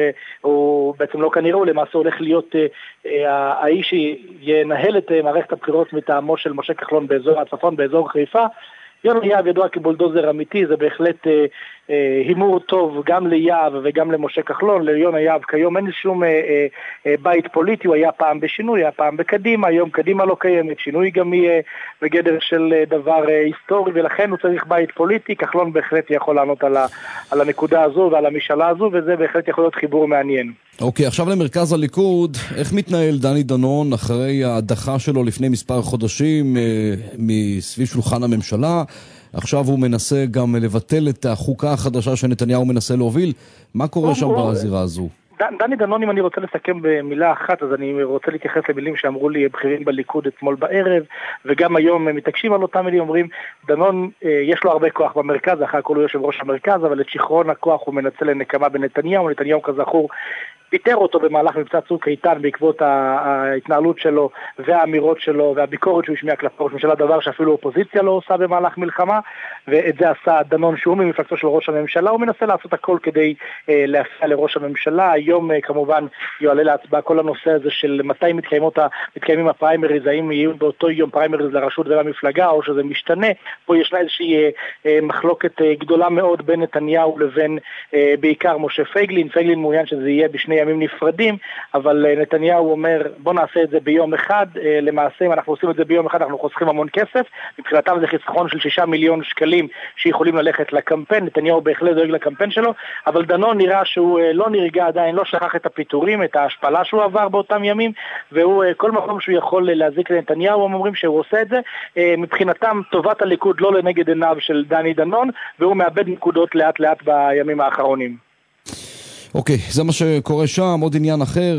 הוא בעצם לא כנראה, הוא למעשה הולך להיות האיש שינהל את מערכת הבחירות מטעמו של משה כחלון באזור הצפון, באזור חיפה. יונה יהב ידוע כבולדוזר אמיתי, זה בהחלט הימור טוב גם ליהב וגם למשה כחלון. ליונה יהב כיום אין שום בית פוליטי, הוא היה פעם בשינוי, היה פעם בקדימה, היום קדימה לא קיימת, שינוי גם יהיה בגדר של דבר היסטורי, ולכן הוא צריך בית פוליטי. כחלון בהחלט יכול לענות על הנקודה הזו ועל המשאלה הזו, וזה בהחלט יכול להיות חיבור מעניין. אוקיי, עכשיו למרכז הליכוד, איך מתנהל דני דנון אחרי ההדחה שלו לפני מספר חודשים מסביב שולחן הממשלה? עכשיו הוא מנסה גם לבטל את החוקה החדשה שנתניהו מנסה להוביל. מה קורה שם בזירה הזו? דני דנון, אם אני רוצה לסכם במילה אחת, אז אני רוצה להתייחס למילים שאמרו לי בכירים בליכוד אתמול בערב, וגם היום מתעקשים על אותם מילים, אומרים, דנון יש לו הרבה כוח במרכז, אחר כל הוא יושב ראש המרכז, אבל את שחרון הכוח הוא מנצל לנקמה בנתניהו. נתניהו כזכור פיטר אותו במהלך מבצע צוק איתן בעקבות ההתנהלות שלו והאמירות שלו והביקורת שהוא השמיע כלפי ראש ממשלה, דבר שאפילו אופוזיציה לא עושה במהלך מלחמה, ואת זה עשה דנון שהוא ממפלגתו של ראש הממשלה. הוא מנסה לעשות הכל כדי להפריע לראש הממשלה. היום כמובן יועלה להצבעה כל הנושא הזה של מתי מתקיימים הפריימריז, האם יהיו באותו יום פריימריז לרשות ולמפלגה או שזה משתנה. פה ישנה איזושהי מחלוקת גדולה מאוד בין נתניהו לבין בעיקר משה פייגלין. פייגלין מעוניין שזה יהיה בשני ימים נפרדים, אבל נתניהו אומר בוא נעשה את זה ביום אחד. למעשה אם אנחנו עושים את זה ביום אחד אנחנו חוסכים המון כסף, מבחינתם זה חיסכון של 6 מיליון שקלים שיכולים ללכת לקמפיין. נתניהו בהחלט דואג לקמפיין שלו, אבל דנון נראה שהוא לא נרגע עדיין, לא שכח את הפיטורים, את ההשפלה שהוא עבר באותם ימים, והוא כל מקום שהוא יכול להזיק לנתניהו הם אומרים שהוא עושה את זה. מבחינתם טובת הליכוד לא לנגד עיניו של דני דנון, והוא מאבד נקודות לאט לאט בימים האחרונים. אוקיי, זה מה שקורה שם. עוד עניין אחר,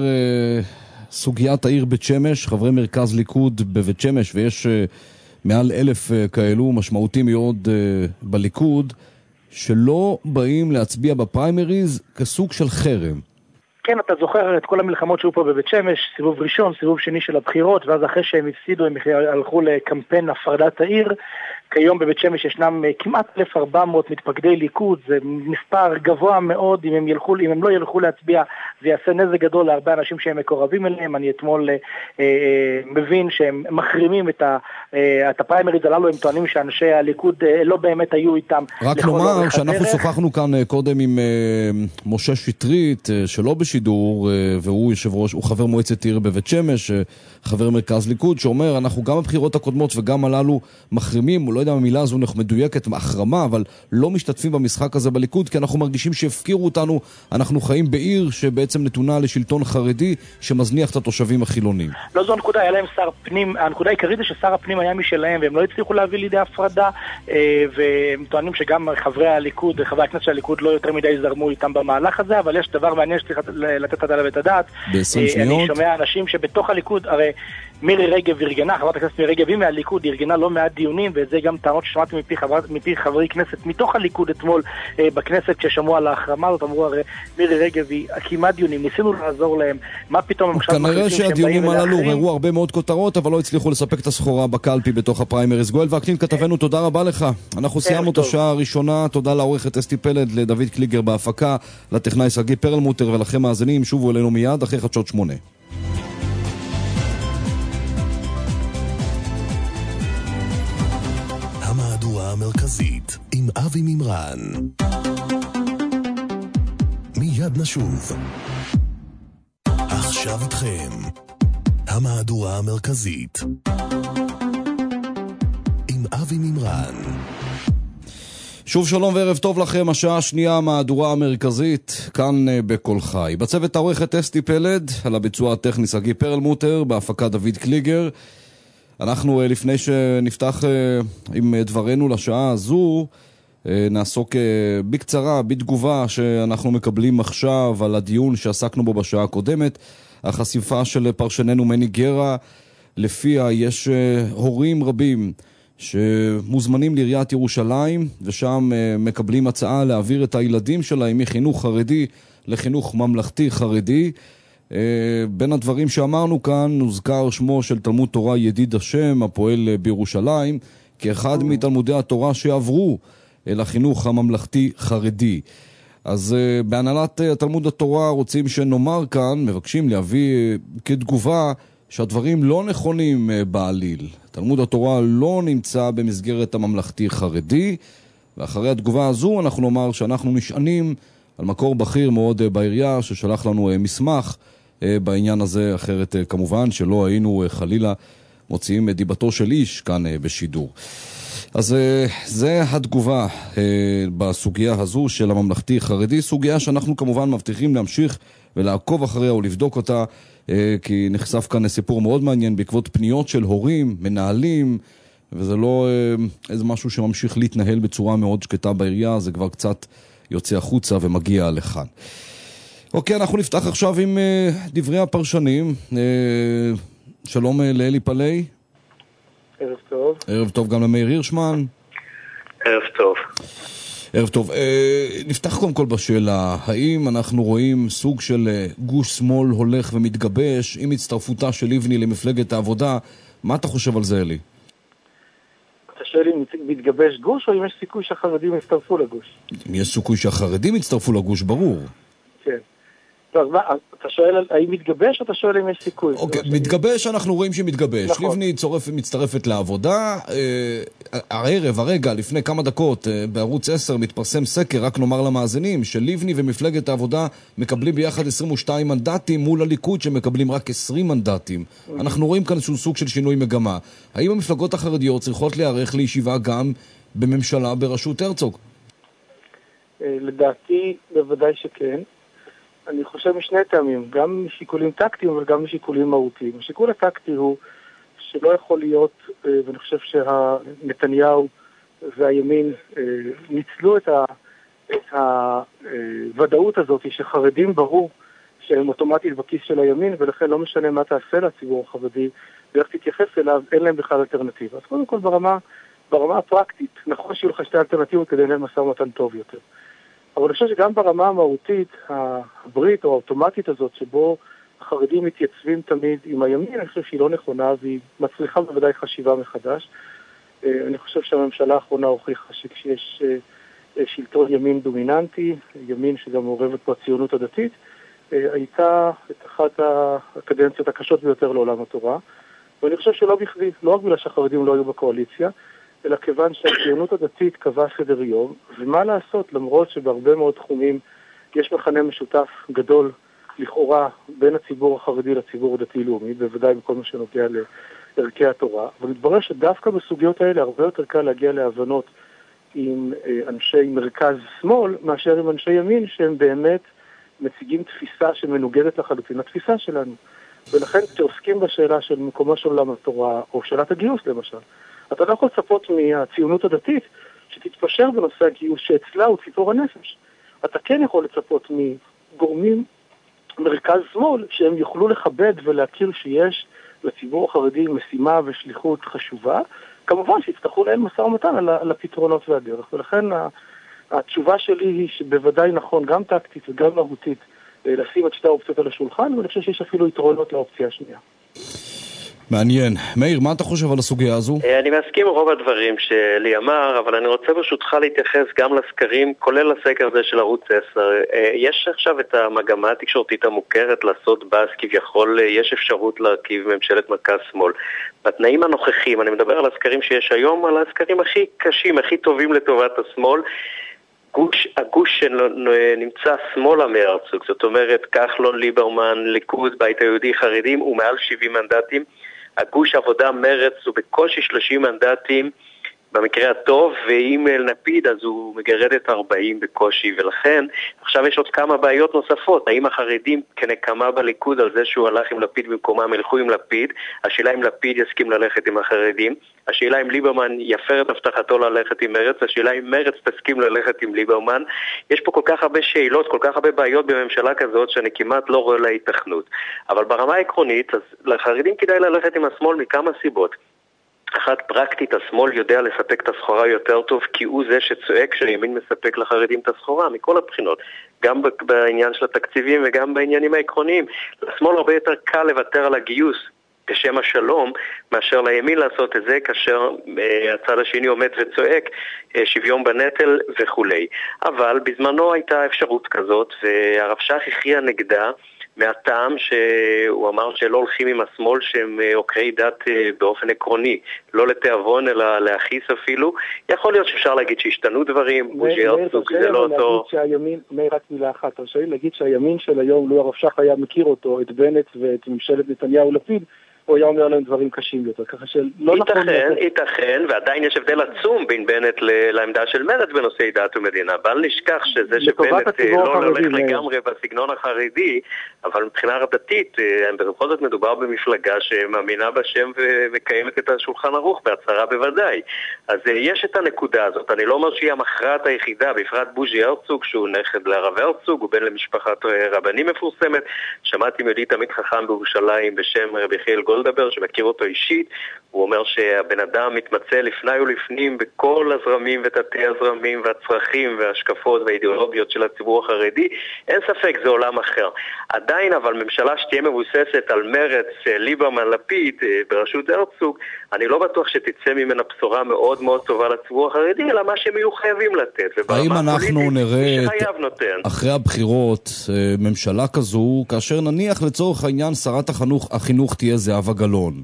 סוגיית העיר בית שמש, חברי מרכז ליכוד בבית שמש, ויש מעל 1,000 כאלו משמעותיים מאוד בליכוד, שלא באים להצביע בפריימריז כסוג של חרם. כן, אתה זוכר את כל המלחמות שהיו פה בבית שמש, סיבוב ראשון, סיבוב שני של הבחירות, ואז אחרי שהם הפסידו הם הלכו לקמפיין הפרדת העיר. כיום בבית שמש ישנם כמעט 1,400 מתפקדי ליכוד, זה מספר גבוה מאוד. אם הם לא ילכו להצביע זה יעשה נזק גדול להרבה אנשים שהם מקורבים אליהם. אני אתמול מבין שהם מחרימים את הפריימריז הללו, הם טוענים שאנשי הליכוד לא באמת היו איתם. רק לומר שאנחנו שוחחנו כאן קודם עם משה שטרית שלא בשידור, והוא הוא חבר מועצת עיר בבית שמש, חבר מרכז ליכוד, שאומר אנחנו גם בבחירות הקודמות וגם הללו מחרימים, הוא לא יודע אם המילה הזו מדויקת, מהחרמה, אבל לא משתתפים במשחק הזה בליכוד, כי אנחנו מרגישים שהפקירו אותנו. אנחנו חיים בעיר שבעצם נתונה לשלטון חרדי שמזניח את התושבים החילונים. לא זו הנקודה, היה להם שר פנים, הנקודה העיקרית זה ששר הפנים היה משלהם, והם לא הצליחו להביא לידי הפרדה, והם טוענים שגם חברי הליכוד, חברי הכנסת של הליכוד לא יותר מדי זרמו איתם במהלך הזה, אבל יש דבר מעניין שצריך לתת עליו את הדעת. ב-20 שניות. אני שומע אנשים שבתוך הליכוד, הרי מירי רגב ארגנה, חברת הכנסת מירי רגב, היא מהליכוד, ארגנה לא מעט דיונים, וזה גם טענות ששמעתי מפי חברי כנסת מתוך הליכוד אתמול בכנסת, כששמעו על ההחרמה הזאת, אמרו הרי מירי רגב היא קיימה דיונים, ניסינו לעזור להם, מה פתאום הם עכשיו כנראה שהדיונים הללו הראו הרבה מאוד כותרות, אבל לא הצליחו לספק את הסחורה בקלפי בתוך הפריימריז. גואל וקנין כתבנו, תודה רבה לך. אנחנו סיימנו את השעה הראשונה, תודה לעורכת אסתי פלד, לדוד קליגר בהפקה, לטכנאי שגיא פרלמוטר, ולכם מאזינים, שובו אלינו מיד אחרי חדשות 8. המהדורה המרכזית עם אבי מימרן. מיד נשוב. עכשיו איתכם המהדורה המרכזית עם אבי מימרן. שוב שלום וערב טוב לכם, השעה השנייה, המהדורה המרכזית, כאן בכל חי. בצוות העורכת אסתי פלד, על הביצוע הטכני שגיא פרלמוטר, בהפקה דוד קליגר. אנחנו לפני שנפתח עם דברנו לשעה הזו, נעסוק בקצרה, בתגובה שאנחנו מקבלים עכשיו על הדיון שעסקנו בו בשעה הקודמת, החשיפה של פרשננו מני גרה, לפיה יש הורים רבים שמוזמנים לעיריית ירושלים, ושם מקבלים הצעה להעביר את הילדים שלהם מחינוך חרדי לחינוך ממלכתי חרדי. בין הדברים שאמרנו כאן נוזכר שמו של תלמוד תורה ידיד השם, הפועל בירושלים, כאחד מתלמודי התורה שעברו לחינוך הממלכתי חרדי. אז בהנהלת תלמוד התורה רוצים שנאמר כאן, מבקשים להביא כתגובה שהדברים לא נכונים בעליל. תלמוד התורה לא נמצא במסגרת הממלכתי חרדי, ואחרי התגובה הזו אנחנו נאמר שאנחנו נשענים על מקור בכיר מאוד בעירייה ששלח לנו מסמך בעניין הזה, אחרת כמובן שלא היינו חלילה מוציאים את דיבתו של איש כאן בשידור. אז זה התגובה בסוגיה הזו של הממלכתי חרדי, סוגיה שאנחנו כמובן מבטיחים להמשיך ולעקוב אחריה ולבדוק אותה, כי נחשף כאן סיפור מאוד מעניין בעקבות פניות של הורים, מנהלים, וזה לא איזה משהו שממשיך להתנהל בצורה מאוד שקטה בעירייה, זה כבר קצת יוצא החוצה ומגיע לכאן. אוקיי, אנחנו נפתח עכשיו עם דברי הפרשנים. שלום לאלי פלאי. ערב טוב. ערב טוב גם למאיר הירשמן. ערב טוב. ערב טוב. נפתח קודם כל בשאלה, האם אנחנו רואים סוג של גוש שמאל הולך ומתגבש עם הצטרפותה של לבני למפלגת העבודה? מה אתה חושב על זה, אלי? אתה שואל אם מתגבש גוש או אם יש סיכוי שהחרדים יצטרפו לגוש? אם יש סיכוי שהחרדים יצטרפו לגוש, ברור. כן. טוב, מה, אתה שואל האם מתגבש או אתה שואל אם יש סיכוי? אוקיי, מתגבש, אנחנו רואים שמתגבש. נכון. לבני מצטרפת לעבודה. הרגע, לפני כמה דקות, בערוץ 10 מתפרסם סקר, רק נאמר למאזינים, שלבני ומפלגת העבודה מקבלים ביחד 22 מנדטים מול הליכוד שמקבלים רק 20 מנדטים. אנחנו רואים כאן איזשהו סוג של שינוי מגמה. האם המפלגות החרדיות צריכות להיערך לישיבה גם בממשלה בראשות הרצוג? לדעתי, בוודאי שכן. אני חושב משני טעמים, גם משיקולים טקטיים אבל גם משיקולים מהותיים. השיקול הטקטי הוא שלא יכול להיות, ואני חושב שנתניהו והימין ניצלו את הוודאות הזאת שחרדים ברור שהם אוטומטית בכיס של הימין, ולכן לא משנה מה תעשה לציבור החרדי ואיך תתייחס אליו, אין להם בכלל אלטרנטיבה. אז קודם כל ברמה הפרקטית, נכון שיהיו לך שתי אלטרנטיבות כדי לנהל משא ומתן טוב יותר. אבל אני חושב שגם ברמה המהותית, הברית או האוטומטית הזאת, שבו החרדים מתייצבים תמיד עם הימין, אני חושב שהיא לא נכונה, והיא מצריכה בוודאי חשיבה מחדש. אני חושב שהממשלה האחרונה הוכיחה שכשיש שלטון ימין דומיננטי, ימין שגם מעורבת פה הציונות הדתית, הייתה את אחת הקדנציות הקשות ביותר לעולם התורה. ואני חושב שלא בכדי, לא רק בגלל שהחרדים לא היו בקואליציה, אלא כיוון שהציונות הדתית קבעה סדר יום, ומה לעשות, למרות שבהרבה מאוד תחומים יש מכנה משותף גדול לכאורה בין הציבור החרדי לציבור הדתי-לאומי, בוודאי בכל מה שנוגע לערכי התורה, אבל מתברר שדווקא בסוגיות האלה הרבה יותר קל להגיע להבנות עם אנשי מרכז-שמאל, מאשר עם אנשי ימין שהם באמת מציגים תפיסה שמנוגדת לחלוטין לתפיסה שלנו. ולכן כשעוסקים בשאלה של מקומו של עולם התורה, או שאלת הגיוס למשל, אתה לא יכול לצפות מהציונות הדתית שתתפשר בנושא הגיוס שאצלה הוא ציפור הנפש. אתה כן יכול לצפות מגורמים מרכז שמאל, שהם יוכלו לכבד ולהכיר שיש לציבור החרדי משימה ושליחות חשובה. כמובן שיצטרכו להם משא ומתן על הפתרונות והדרך, ולכן התשובה שלי היא שבוודאי נכון, גם טקטית וגם מהותית, לשים את שתי האופציות על השולחן, ואני חושב שיש אפילו יתרונות לאופציה השנייה. מעניין. מאיר, מה אתה חושב על הסוגיה הזו? אני מסכים עם רוב הדברים שלי אמר, אבל אני רוצה ברשותך להתייחס גם לסקרים, כולל לסקר הזה של ערוץ 10. יש עכשיו את המגמה התקשורתית המוכרת לעשות בס, כביכול יש אפשרות להרכיב ממשלת מרכז שמאל. בתנאים הנוכחים, אני מדבר על הסקרים שיש היום, על הסקרים הכי קשים, הכי טובים לטובת השמאל, הגוש שנמצא שמאלה מהרצוג, זאת אומרת כחלון, ליברמן, ליכוד, בית היהודי, חרדים, הוא מעל 70 מנדטים. הגוש עבודה מרץ הוא בקושי 30 מנדטים במקרה הטוב, ואם לפיד אז הוא מגרד את 40 בקושי, ולכן עכשיו יש עוד כמה בעיות נוספות. האם החרדים כנקמה בליכוד על זה שהוא הלך עם לפיד במקומם, ילכו עם לפיד? השאלה אם לפיד יסכים ללכת עם החרדים, השאלה אם ליברמן יפר את הבטחתו ללכת עם מרץ, השאלה אם מרץ תסכים ללכת עם ליברמן. יש פה כל כך הרבה שאלות, כל כך הרבה בעיות בממשלה כזאת שאני כמעט לא רואה לה התכנות. אבל ברמה העקרונית, אז לחרדים כדאי ללכת עם השמאל מכמה סיבות. אחת פרקטית, השמאל יודע לספק את הסחורה יותר טוב, כי הוא זה שצועק שהימין מספק לחרדים את הסחורה, מכל הבחינות. גם בעניין של התקציבים וגם בעניינים העקרוניים. לשמאל הרבה יותר קל לוותר על הגיוס בשם השלום, מאשר לימין לעשות את זה, כאשר הצד השני עומד וצועק שוויון בנטל וכו'. אבל בזמנו הייתה אפשרות כזאת, והרב שך הכריע נגדה, מהטעם שהוא אמר שלא הולכים עם השמאל שהם עוקרי דת באופן עקרוני, לא לתיאבון אלא להכיס אפילו. יכול להיות שאפשר להגיד שהשתנו דברים, בוז'י הרצוג זה לא אותו... מאיר, רק מילה אחת, תרשה לי להגיד שהימין של היום, לו הרב שך היה מכיר אותו, את בנט ואת ממשלת נתניהו לפיד, הוא היה אומר להם דברים קשים יותר, ככה שלא נכון... ייתכן, ועדיין יש הבדל עצום בין בנט לעמדה של מרצ בנושאי דת ומדינה. בל נשכח שזה שבנט לא הולך לגמרי בסגנון החרדי, אבל מבחינה דתית, בכל זאת מדובר במפלגה שמאמינה בשם ומקיימת את השולחן ערוך, בהצהרה בוודאי. אז יש את הנקודה הזאת, אני לא אומר שהיא המכרעת היחידה, בפרט בוז'י הרצוג, שהוא נכד לרב הרצוג, הוא בן למשפחת רבנים מפורסמת. שמעתי מיהודי תמיד חכם בירושלים בשם רבי חיאל גולדבר, שמכיר אותו אישית. הוא אומר שהבן אדם מתמצא לפני ולפנים בכל הזרמים ותתי הזרמים והצרכים והשקפות והאידיאולוגיות של הציבור החרדי. אין ספק, זה עולם אחר. עדיין אבל ממשלה שתהיה מבוססת על מרץ, ליברמן, לפיד, בראשות הרצוג, אני לא בטוח שתצא ממנה בשורה מאוד מאוד טובה לציבור החרדי, אלא מה שהם יהיו חייבים לתת. האם אנחנו נראה אחרי הבחירות ממשלה כזו, כאשר נניח לצורך העניין שרת החינוך תהיה זהבה גלאון?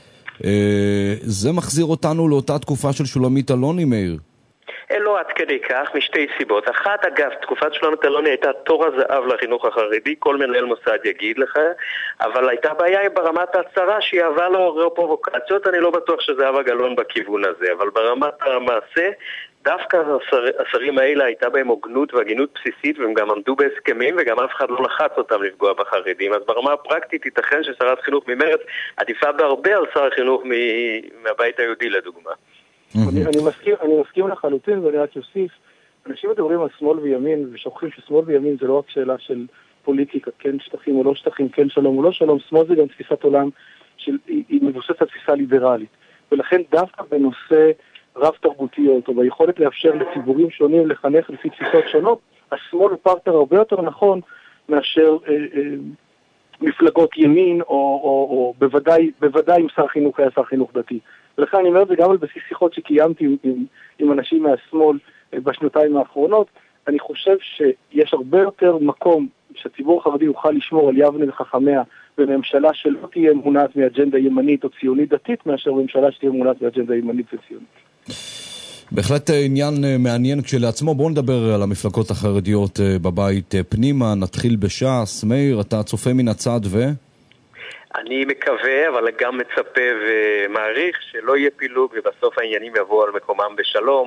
זה מחזיר אותנו לאותה תקופה של שולמית אלוני, מאיר? לא עד כדי כך, משתי סיבות. אחת, אגב, תקופת שולמית אלוני הייתה תור הזהב לחינוך החרדי, כל מנהל מוסד יגיד לך, אבל הייתה בעיה ברמת ההצהרה שהיא אהבה לעורר פרובוקציות. אני לא בטוח שזהבה גלאון בכיוון הזה, אבל ברמת המעשה, דווקא השרים האלה הייתה בהם הוגנות והגינות בסיסית, והם גם עמדו בהסכמים, וגם אף אחד לא לחץ אותם לפגוע בחרדים. אז ברמה הפרקטית ייתכן ששרת חינוך ממרץ עדיפה בהרבה על שר החינוך מהבית היהודי לדוגמה. אני מסכים לחלוטין, ואני רק יוסיף, אנשים מדברים על שמאל וימין, ושוכחים ששמאל וימין זה לא רק שאלה של פוליטיקה, כן שטחים או לא שטחים, כן שלום או לא שלום. שמאל זה גם תפיסת עולם, היא מבוססת על תפיסה ליברלית, ולכן דווקא בנושא רב תרבותיות, או ביכולת לאפשר לציבורים שונים לחנך לפי תפיסות שונות, השמאל הוא פרטנר הרבה יותר נכון מאשר מפלגות ימין, או בוודאי אם שר חינוך היה שר חינוך דתי. ולכן אני אומר את זה גם על בסיס שיחות שקיימתי עם אנשים מהשמאל בשנתיים האחרונות. אני חושב שיש הרבה יותר מקום שהציבור החרדי יוכל לשמור על יבנה וחכמיה בממשלה שלא תהיה מונעת מאג'נדה ימנית או ציונית דתית, מאשר ממשלה שתהיה מונעת מאג'נדה ימנית וציונית. בהחלט עניין מעניין כשלעצמו. בואו נדבר על המפלגות החרדיות בבית פנימה. נתחיל בש"ס. מאיר, אתה צופה מן הצד אני מקווה, אבל גם מצפה ומעריך שלא יהיה פילוג ובסוף העניינים יבואו על מקומם בשלום.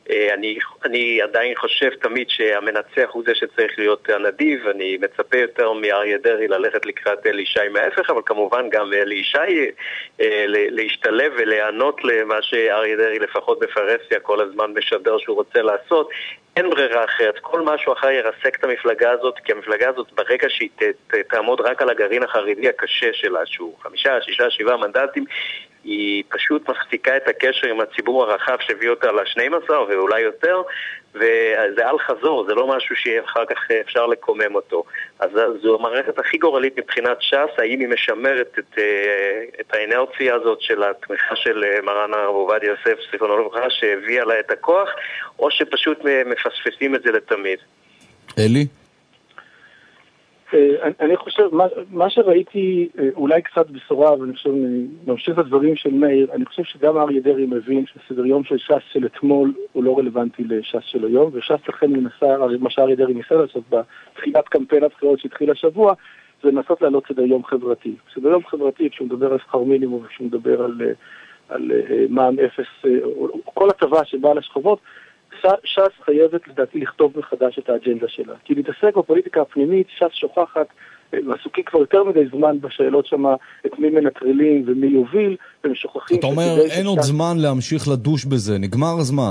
אני עדיין חושב תמיד שהמנצח הוא זה שצריך להיות הנדיב. אני מצפה יותר מאריה דרעי ללכת לקראת אלי ישי מההפך, אבל כמובן גם אלי ישי להשתלב ולענות למה שאריה דרעי לפחות בפרסיה כל הזמן משדר שהוא רוצה לעשות. אין ברירה אחרת. כל משהו אחר ירסק את המפלגה הזאת, כי המפלגה הזאת ברגע שהיא תעמוד רק על הגרעין החרדי הקשה שלה, שהוא 5, 6, 7 מנדטים, היא פשוט מחזיקה את הקשר עם הציבור הרחב שהביא אותה ל-12 ואולי יותר, וזה על חזור, זה לא משהו שאחר כך אפשר לקומם אותו. אז זו המערכת הכי גורלית מבחינת ש"ס, האם היא משמרת את האנרציה הזאת של התמיכה של מרן הרב עובדיה יוסף זיכרונו לברכה שהביאה לה את הכוח, או שפשוט מפספסים את זה לתמיד. אלי? אני חושב, מה שראיתי אולי קצת בשורה, ואני חושב, ממשיך את הדברים של מאיר, אני חושב שגם אריה דרעי מבין שסדר יום של ש"ס של אתמול הוא לא רלוונטי לש"ס של היום, וש"ס לכן מנסה, מה שאריה דרעי ניסה לעשות בתחילת קמפיין הבחירות שהתחיל השבוע, זה לנסות לעלות סדר יום חברתי. סדר יום חברתי, כשהוא מדבר על שכר מינימום, כשהוא מדבר על מע"מ אפס, כל הטבה שבאה לשכבות, ש"ס חייבת לדעתי לכתוב מחדש את האג'נדה שלה. כי להתעסק בפוליטיקה הפנימית, ש"ס שוכחת, ועסוקים כבר יותר מדי זמן בשאלות שמה את מי מנטרלים ומי יוביל, והם שוכחים... אתה אומר, אין עוד זמן להמשיך לדוש בזה, נגמר הזמן.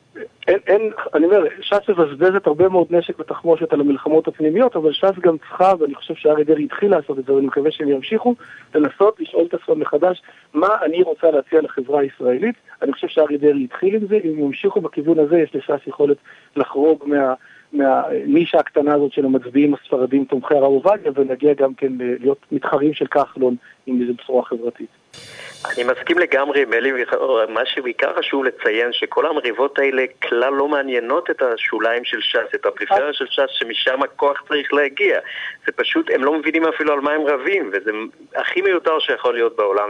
אני אומר, ש"ס מבזבזת הרבה מאוד נשק ותחמושת על המלחמות הפנימיות, אבל ש"ס גם צריכה, ואני חושב שאריה דרעי התחיל לעשות את זה, ואני מקווה שהם ימשיכו, לנסות לשאול את עצמם מחדש, מה אני רוצה להציע לחברה הישראלית. אני חושב שאריה דרעי התחיל עם זה, אם ימשיכו בכיוון הזה, יש לש"ס יכולת לחרוג מהנישה הקטנה הזאת של המצביעים הספרדים תומכי הרב עובדיה, ולהגיע גם כן להיות מתחרים של כחלון עם איזו בשורה חברתית. אני מסכים לגמרי עם אלי, מה שבעיקר חשוב לציין שכל המריבות האלה כלל לא מעניינות את השוליים של ש"ס, את הפריפריה של ש"ס שמשם הכוח צריך להגיע. זה פשוט, הם לא מבינים אפילו על מה הם רבים, וזה הכי מיותר שיכול להיות בעולם.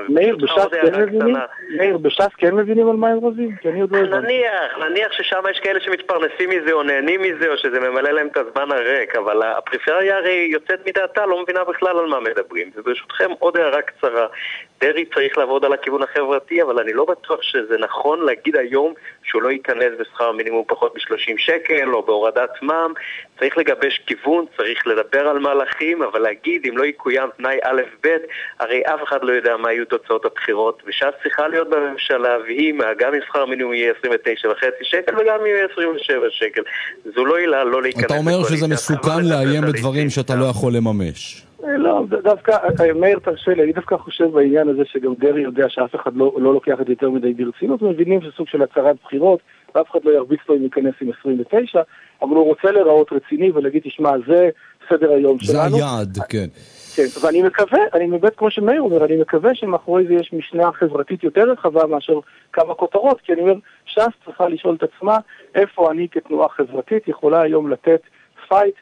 מאיר, בש"ס כן מבינים על מה הם רבים? נניח ששם יש כאלה שמתפרנסים מזה או נהנים מזה, או שזה ממלא להם את הזמן הריק, אבל הפריפריה הרי יוצאת מדעתה, לא מבינה בכלל על מה מדברים. וברשותכם עוד הערה קצרה. דרעי צריך לעבוד על הכיוון החברתי, אבל אני לא בטוח שזה נכון להגיד היום שהוא לא ייכנס בשכר מינימום פחות ב-30 שקל או בהורדת מע"מ. צריך לגבש כיוון, צריך לדבר על מהלכים, אבל להגיד אם לא יקוים תנאי א' ב', הרי אף אחד לא יודע מה יהיו תוצאות הבחירות, וש"ס צריכה להיות בממשלה, והיא גם אם שכר מינימום יהיה 29.5 שקל וגם אם יהיה 27 שקל. זו לא עילה לא להיכנס. אתה אומר שזה מסוכן לאיים בדברים שאתה לא יכול לממש. לא, דווקא, מאיר תרשה לי, אני דווקא חושב בעניין הזה שגם דרעי יודע שאף אחד לא לוקח את זה יותר מדי ברצינות, מבינים שסוג של הצהרת בחירות, ואף אחד לא ירביץ לו אם ייכנס עם 29, אבל הוא רוצה להיראות רציני ולהגיד, תשמע, זה סדר היום שלנו. זה היעד, כן. כן, ואני מקווה, אני מבית כמו שמאיר אומר, אני מקווה שמאחורי זה יש משנה חברתית יותר רחבה מאשר כמה כותרות, כי אני אומר, ש"ס צריכה לשאול את עצמה, איפה אני כתנועה חברתית יכולה היום לתת פייט,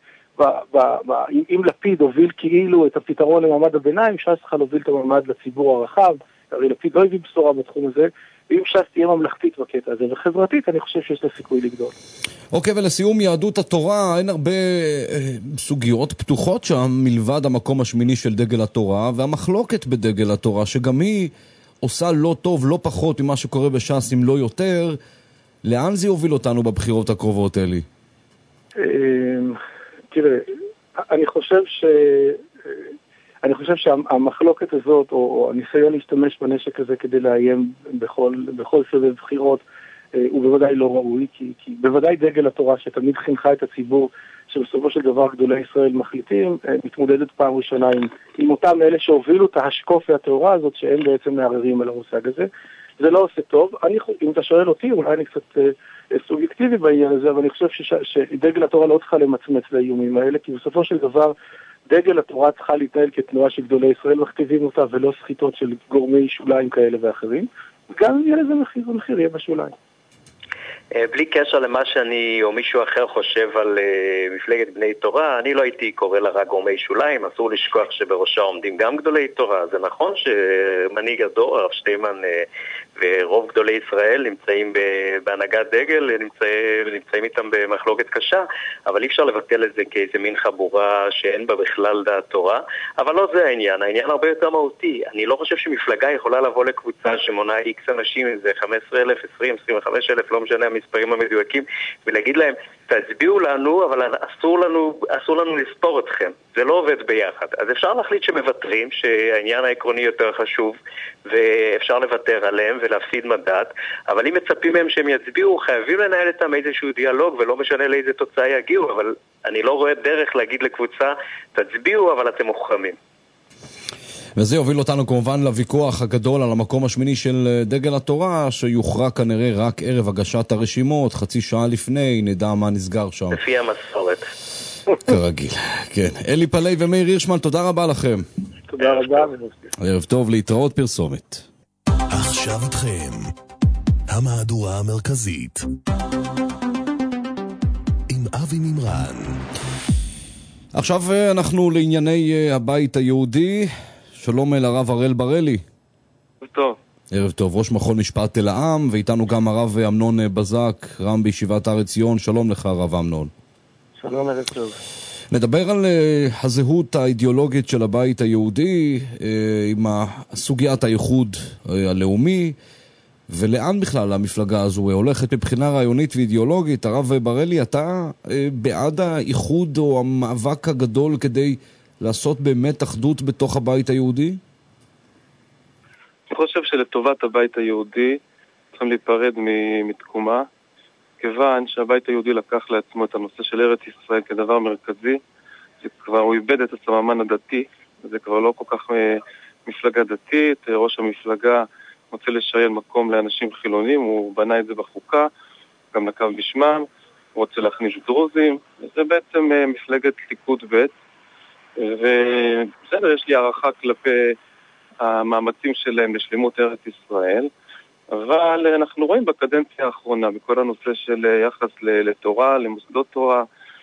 אם לפיד הוביל כאילו את הפתרון למעמד הביניים, ש"ס צריכה להוביל את המעמד לציבור הרחב, הרי לפיד לא הביא בשורה בתחום הזה, ואם ש"ס תהיה ממלכתית בקטע הזה, וחברתית, אני חושב שיש לה סיכוי לגדול. אוקיי, ולסיום יהדות התורה, אין הרבה סוגיות פתוחות שם, מלבד המקום השמיני של דגל התורה, והמחלוקת בדגל התורה, שגם היא עושה לא טוב, לא פחות ממה שקורה בש"ס, אם לא יותר. לאן זה יוביל אותנו בבחירות הקרובות, אלי? תראה, אני חושב שהמחלוקת הזאת, או הניסיון להשתמש בנשק הזה כדי לאיים בכל סבב בחירות, הוא בוודאי לא ראוי, כי בוודאי דגל התורה שתמיד חינכה את הציבור, שבסופו של דבר גדולי ישראל מחליטים, מתמודדת פעם ראשונה עם אותם אלה שהובילו את ההשקוף והתאורה הזאת, שהם בעצם מערערים על המושג הזה. זה לא עושה טוב. אם אתה שואל אותי, אולי אני קצת סובייקטיבי בעניין הזה, אבל אני חושב שדגל התורה לא צריכה למצמץ לאיומים האלה, כי בסופו של דבר דגל התורה צריכה להתנהל כתנועה של גדולי ישראל מכתיבים אותה, ולא סחיטות של גורמי שוליים כאלה ואחרים. גם אם יהיה לזה מחיר, המחיר יהיה בשוליים. בלי קשר למה שאני או מישהו אחר חושב על מפלגת בני תורה, אני לא הייתי קורא לה רק גורמי שוליים, אסור לשכוח שבראשה עומדים גם גדולי תורה. זה נכון שמנהיג הדור, הרב שטיימן ורוב גדולי ישראל נמצאים בהנהגת דגל, נמצאים איתם במחלוקת קשה, אבל אי אפשר לבטל את זה כאיזה מין חבורה שאין בה בכלל דעת תורה. אבל לא זה העניין, העניין הרבה יותר מהותי. אני לא חושב שמפלגה יכולה לבוא לקבוצה שמונה איקס אנשים, איזה 15,000, 20, 25,000, לא משנה המספרים המדויקים, ולהגיד להם, תצביעו לנו, אבל אסור לנו לספור אתכם. זה לא עובד ביחד. אז אפשר להחליט שמוותרים, שהעניין העקרוני יותר חשוב, ואפשר לוותר עליהם ולהפסיד מדעת, אבל אם מצפים מהם שהם יצביעו, חייבים לנהל איתם איזשהו דיאלוג, ולא משנה לאיזה תוצאה יגיעו, אבל אני לא רואה דרך להגיד לקבוצה, תצביעו, אבל אתם מוחרמים. וזה יוביל אותנו כמובן לוויכוח הגדול על המקום השמיני של דגל התורה, שיוכרע כנראה רק ערב הגשת הרשימות, חצי שעה לפני, נדע מה נסגר שם. לפי המסורת. כרגיל, כן. אלי פלאי ומאיר הירשמן, תודה רבה לכם. תודה רבה. ערב טוב, להתראות, פרסומת. עכשיו איתכם, המהדורה המרכזית. עם אבי מימרן. עכשיו אנחנו לענייני הבית היהודי. שלום אל הרב הראל ברלי. טוב. ערב טוב, ראש מכון משפט אל העם, ואיתנו גם הרב אמנון בזק, רם בישיבת הר עציון. שלום לך הרב אמנון. שלום, ערב טוב. נדבר על הזהות האידיאולוגית של הבית היהודי, עם סוגיית הייחוד הלאומי, ולאן בכלל המפלגה הזו הולכת מבחינה רעיונית ואידיאולוגית. הרב ברלי, אתה בעד האיחוד או המאבק הגדול כדי לעשות באמת אחדות בתוך הבית היהודי? אני חושב שלטובת הבית היהודי צריכים להיפרד מתקומה, כיוון שהבית היהודי לקח לעצמו את הנושא של ארץ ישראל כדבר מרכזי. זה כבר הוא איבד את הסממן הדתי, זה כבר לא כל כך מפלגה דתית. ראש המפלגה רוצה לשריין מקום לאנשים חילונים, הוא בנה את זה בחוקה, גם נקב בשמם, הוא רוצה להכניס דרוזים, זה בעצם מפלגת ליכוד ב'. ובסדר, יש לי הערכה כלפי המאמצים שלהם לשלימות ארץ ישראל, אבל אנחנו רואים בקדנציה האחרונה, בכל הנושא של יחס לתורה, למוסדות תורה,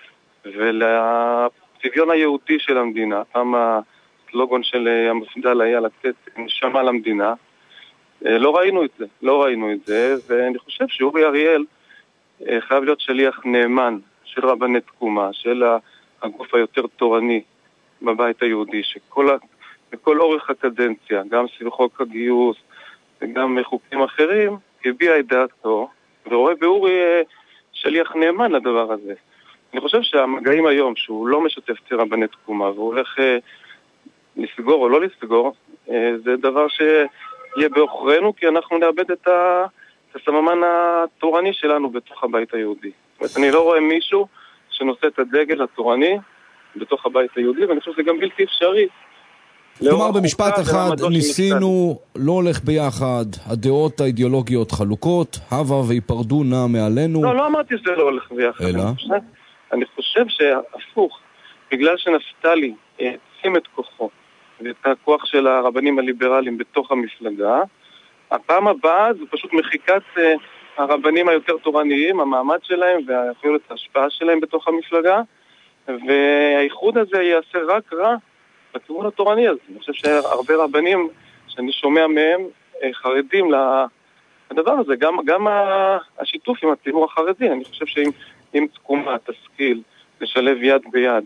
ולצביון היהודי של המדינה. פעם הסלוגון של המפד"ל היה לתת נשמה למדינה. לא ראינו את זה, ואני חושב שאורי אריאל חייב להיות שליח נאמן של רבני תקומה, של הגוף היותר תורני בבית היהודי, בכל אורך הקדנציה, גם סביב חוק הגיוס וגם חוקים אחרים, הביע את דעתו, ורואה באורי שליח נאמן לדבר הזה. אני חושב שהמגעים היום, שהוא לא משתף את רבני תקומה, והוא הולך לסגור או לא לסגור, זה דבר שיהיה באוכרנו, כי אנחנו נאבד את הסממן התורני שלנו בתוך הבית היהודי. זאת אומרת, אני לא רואה מישהו שנושא את הדגל התורני בתוך הבית היהודי, ואני חושב שזה גם בלתי אפשרי. כלומר, במשפט אחד, ניסינו, לא הולך ביחד, הדעות האידיאולוגיות חלוקות, הווה ויפרדו נע מעלינו. לא אמרתי שזה לא הולך ביחד. אלא? אני חושב שהפוך, בגלל שנפתלי שים את כוחו, ואת הכוח של הרבנים הליברליים בתוך המפלגה, הפעם הבאה זה פשוט מחיקת הרבנים היותר תורניים, המעמד שלהם ואפילו את ההשפעה שלהם בתוך המפלגה, והאיחוד הזה יעשה רק רע בכיוון התורני הזה. אני חושב שהרבה רבנים שאני שומע מהם חרדים לדבר הזה, גם השיתוף עם הציבור החרדי. אני חושב שאם תקומה תשכיל לשלב יד ביד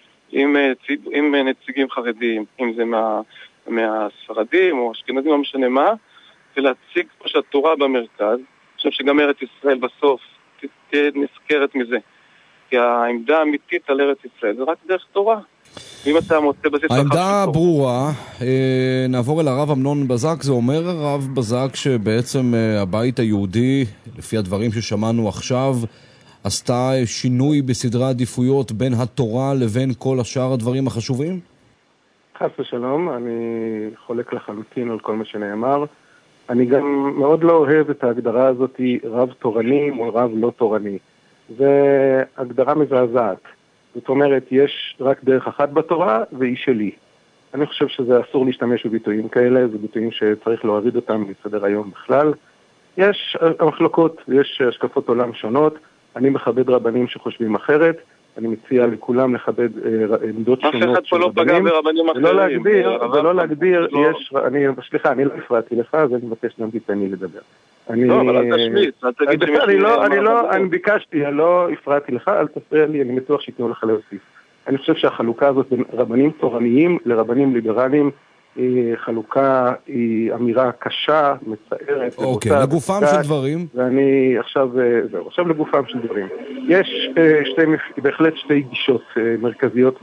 עם נציגים חרדיים, אם זה מהספרדים או אשכנזים, לא משנה מה, ולהציג פה שהתורה במרכז. אני חושב שגם ארץ ישראל בסוף תהיה נזכרת מזה, כי העמדה האמיתית על ארץ ישראל זה רק דרך תורה. ואם אתה מוצא בסיס העמדה ברורה. נעבור אל הרב אמנון בזק. זה אומר הרב בזק שבעצם הבית היהודי, לפי הדברים ששמענו עכשיו, עשתה שינוי בסדרי עדיפויות בין התורה לבין כל השאר הדברים החשובים? חס ושלום, אני חולק לחלוטין על כל מה שנאמר. אני גם מאוד לא אוהב את ההגדרה הזאת רב תורני מול רב לא תורני. זה הגדרה מזעזעת. זאת אומרת, יש רק דרך אחת בתורה והיא שלי. אני חושב שזה אסור להשתמש בביטויים כאלה, זה ביטויים שצריך להוריד אותם מסדר היום בכלל. יש מחלוקות, יש השקפות עולם שונות, אני מכבד רבנים שחושבים אחרת, אני מציע לכולם לכבד עמדות שונות של רבנים. אף אחד פה לא פגע ברבנים אחרים. ולא להגדיר, סליחה, אני לא הפרעתי לך, אז אני מבקש גם תיתני לדבר. לא, אבל אל תשמיץ, אל תגיד אני ביקשתי, לא הפרעתי לך, אל תפריע לי, אני בטוח שיתנו לך להוסיף. אני חושב שהחלוקה הזאת בין רבנים תורניים לרבנים ליברליים, חלוקה היא אמירה קשה, מצערת. אוקיי, לגופם של דברים. ואני עכשיו לגופם של דברים. יש בהחלט שתי גישות מרכזיות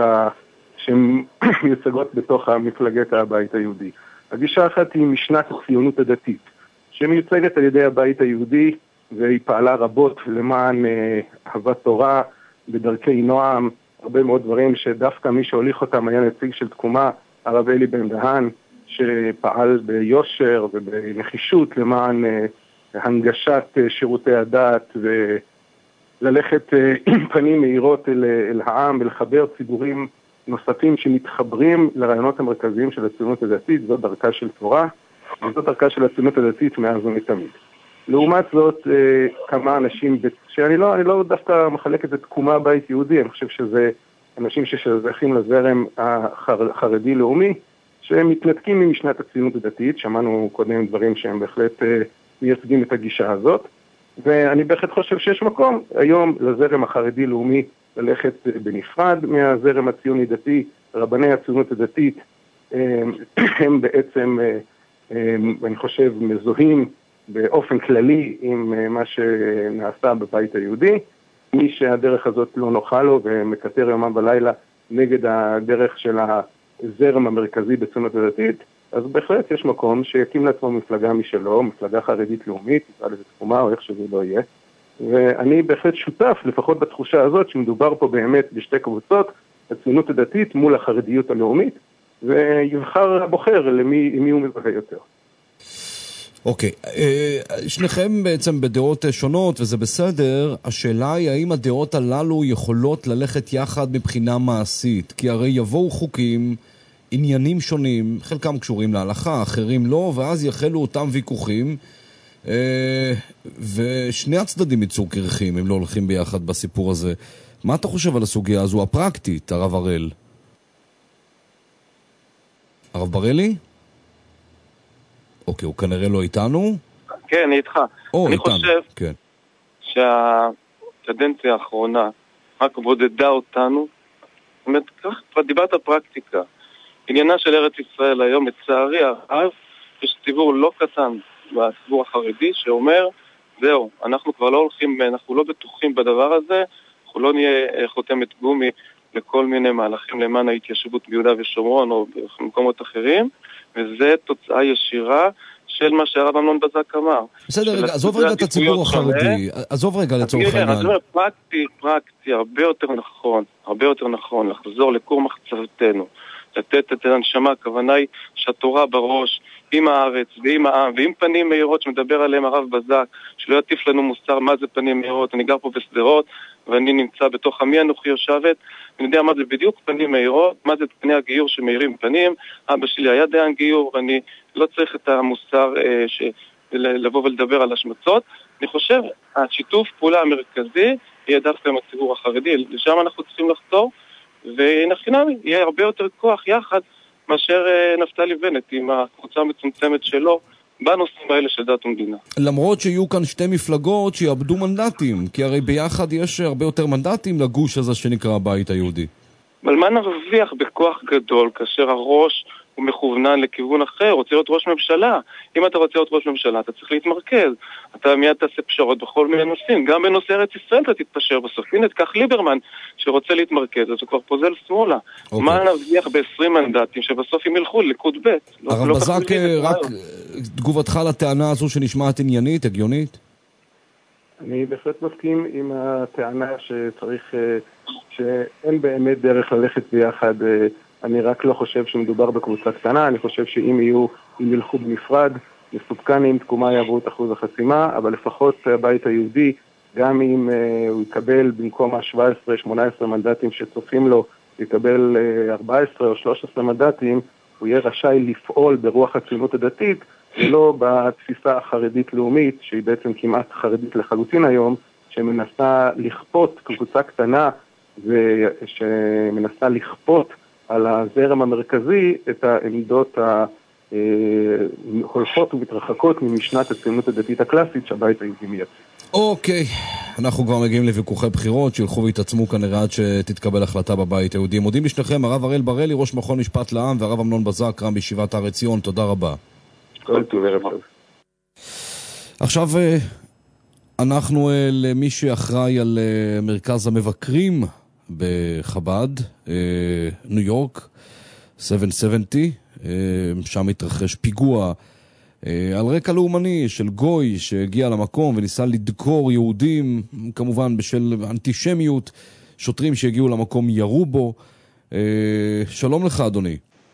שהן מיוצגות בתוך מפלגת הבית היהודי. הגישה אחת היא משנת הציונות הדתית, שמיוצגת על ידי הבית היהודי, והיא פעלה רבות למען אהבת תורה, בדרכי נועם, הרבה מאוד דברים שדווקא מי שהוליך אותם היה נציג של תקומה, הרב אלי בן דהן, שפעל ביושר ובנחישות למען הנגשת שירותי הדת וללכת עם פנים מהירות אל העם ולחבר ציבורים נוספים שמתחברים לרעיונות המרכזיים של הציונות הדתית. זאת דרכה של תורה, וזאת דרכה של הציונות הדתית מאז ומתמיד. לעומת זאת, כמה אנשים, שאני לא דווקא מחלק את זה תקומה בית יהודי, אני חושב שזה אנשים ששייכים לזרם החרדי-לאומי, שהם מתנתקים ממשנת הציונות הדתית, שמענו קודם דברים שהם בהחלט מייצגים את הגישה הזאת, ואני בהחלט חושב שיש מקום היום לזרם החרדי-לאומי ללכת בנפרד מהזרם הציוני-דתי. רבני הציונות הדתית הם בעצם, אני חושב, מזוהים באופן כללי עם מה שנעשה בבית היהודי. מי שהדרך הזאת לא נוחה לו ומקטר יומם ולילה נגד הדרך של הזרם המרכזי בציונות הדתית, אז בהחלט יש מקום שיקים לעצמו מפלגה משלו, מפלגה חרדית לאומית, נקרא לזה תקומה או איך שזה לא יהיה. ואני בהחלט שותף, לפחות בתחושה הזאת, שמדובר פה באמת בשתי קבוצות, הציונות הדתית מול החרדיות הלאומית, ויבחר הבוחר למי הוא מזהה יותר. אוקיי, שניכם בעצם בדעות שונות וזה בסדר. השאלה היא האם הדעות הללו יכולות ללכת יחד מבחינה מעשית, כי הרי יבואו חוקים, עניינים שונים, חלקם קשורים להלכה, אחרים לא, ואז יחלו אותם ויכוחים, ושני הצדדים יצאו קרחים, הם לא הולכים ביחד בסיפור הזה. מה אתה חושב על הסוגיה הזו הפרקטית, הרב הראל? הרב בראלי? אוקיי, הוא כנראה לא איתנו. כן, אני איתך. אני חושב שהקדנציה האחרונה רק בודדה אותנו. זאת אומרת, כבר דיברת פרקטיקה. עניינה של ארץ ישראל היום, לצערי הרב, יש ציבור לא קטן בציבור החרדי שאומר, זהו, אנחנו כבר לא הולכים, אנחנו לא בטוחים בדבר הזה, אנחנו לא נהיה חותמת גומי לכל מיני מהלכים למען ההתיישבות ביהודה ושומרון או במקומות אחרים, וזה תוצאה ישירה של מה שהרב אמנון בזק אמר. בסדר, רגע, עזוב רגע את הציבור החרדי, עזוב רגע לצורך העניין. אני אומר, פרקטי, הרבה יותר נכון, לחזור לכור מחצבתנו, לתת את הנשמה, הכוונה היא שהתורה בראש, עם הארץ ועם העם, ועם פנים מהירות שמדבר עליהם הרב בזק, שלא יטיף לנו מוסר מה זה פנים מהירות. אני גר פה בסדרות, ואני נמצא בתוך עמי אנוכי יושבת, אני יודע מה זה בדיוק פנים מהירות, מה זה פני הגיור שמאירים פנים. אבא שלי היה דיין גיור, ואני לא צריך את המוסר לבוא ולדבר על השמצות. אני חושב, השיתוף פעולה המרכזי יהיה דווקא עם הציבור החרדי, לשם אנחנו צריכים לחתור, ונכינמי, יהיה הרבה יותר כוח יחד מאשר נפתלי בנט עם הקבוצה המצומצמת שלו בנושאים האלה של דת ומדינה. למרות שיהיו כאן שתי מפלגות שיאבדו מנדטים, כי הרי ביחד יש הרבה יותר מנדטים לגוש הזה שנקרא הבית היהודי. אבל מה נרוויח בכוח גדול כאשר הראש הוא מכוונן לכיוון אחר, רוצה להיות ראש ממשלה? אם אתה רוצה להיות ראש ממשלה, אתה צריך להתמרכז. אתה מיד תעשה פשרות בכל מיני נושאים. גם בנושא ארץ ישראל אתה תתפשר בסוף. הנה, תקח ליברמן שרוצה להתמרכז, אז הוא כבר פוזל שמאלה. מה נרוויח ב-20 מנדטים שבסוף הם ילכו לליכוד ב'? הרב בזק, רק תגובתך לטענה הזו שנשמעת עניינית, הגיונית? אני בהחלט מסכים עם הטענה שצריך, שאין באמת דרך ללכת ביחד. אני רק לא חושב שמדובר בקבוצה קטנה, אני חושב שאם ילכו בנפרד, מסופקנים, תקומה יעברו את אחוז החסימה, אבל לפחות הבית היהודי, גם אם הוא יקבל במקום ה-17-18 מנדטים שצופים לו, יקבל 14 או 13 מנדטים, הוא יהיה רשאי לפעול ברוח הציונות הדתית, ולא בתפיסה החרדית-לאומית, שהיא בעצם כמעט חרדית לחלוטין היום, שמנסה לכפות קבוצה קטנה שמנסה לכפות על הזרם המרכזי את העמדות הולכות ומתרחקות ממשנת הציונות הדתית הקלאסית שהבית היהודי מייצג. אוקיי, אנחנו כבר מגיעים לוויכוחי בחירות שילכו והתעצמו כנראה עד שתתקבל החלטה בבית היהודי. מודים לשניכם, הרב הראל בראלי, ראש מכון משפט לעם, והרב אמנון בזק, רם בישיבת הר עציון. תודה רבה. כל טוב, ערב טוב. עכשיו אנחנו למי שאחראי על מרכז המבקרים בחב"ד, ניו יורק, 770, שם התרחש פיגוע על רקע לאומני של גוי שהגיע למקום וניסה לדקור יהודים, כמובן בשל אנטישמיות. שוטרים שהגיעו למקום ירו בו. שלום לך אדוני.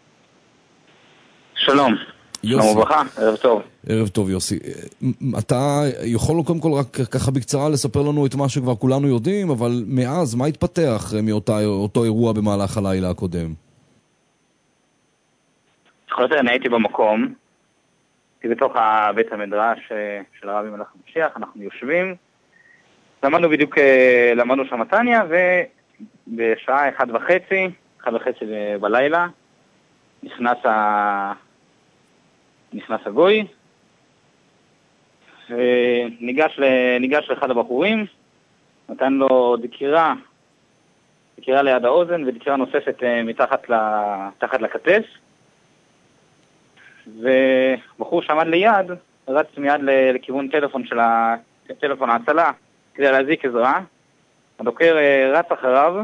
שלום. שלום וברכה, ערב טוב. ערב טוב יוסי. אתה יכול קודם כל רק ככה בקצרה לספר לנו את מה שכבר כולנו יודעים, אבל מאז מה התפתח מאותו אירוע במהלך הלילה הקודם? בכל זאת אני הייתי במקום, הייתי בתוך בית המדרש של הרבי מלאך המשיח, אנחנו יושבים, למדנו שם מתניה, ובשעה 1:30 בלילה, נכנס הגוי, ניגש לאחד הבחורים, נתן לו דקירה ליד האוזן ודקירה נוספת מתחת לכתף, ובחור שעמד ליד רץ מיד לכיוון טלפון ההצלה כדי להזיק עזרה. הדוקר רץ אחריו,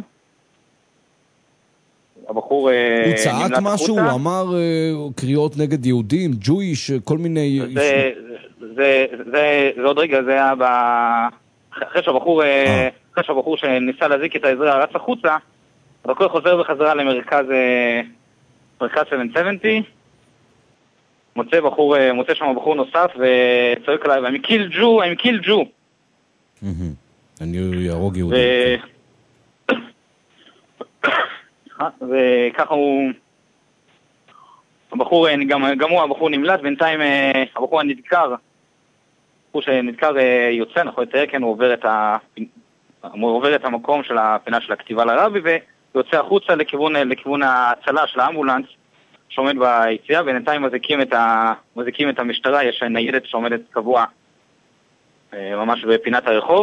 הבחור הוא צעק משהו, הוא אמר קריאות נגד יהודים, ג'ויש, כל מיני... זה עוד רגע, זה היה אחרי שהבחור שניסה להזיק את העזרה רץ החוצה, הדוקר חוזר בחזרה למרכז 770, מוצא שם בחור נוסף וצועק עליי, I'm kill Jew. אני יהרוג יהודי. וככה הבחור נמלט, בינתיים הבחור שנדקר יוצא, אנחנו נתאר, כן, הוא עובר את המקום של הפינה של הכתיבה לרבי, ויוצא החוצה לכיוון ההצלה של האמבולנס שעומד ביציאה, ובינתיים מזיקים את המשטרה, יש ניידת שעומדת קבוע ממש בפינת הרחוב.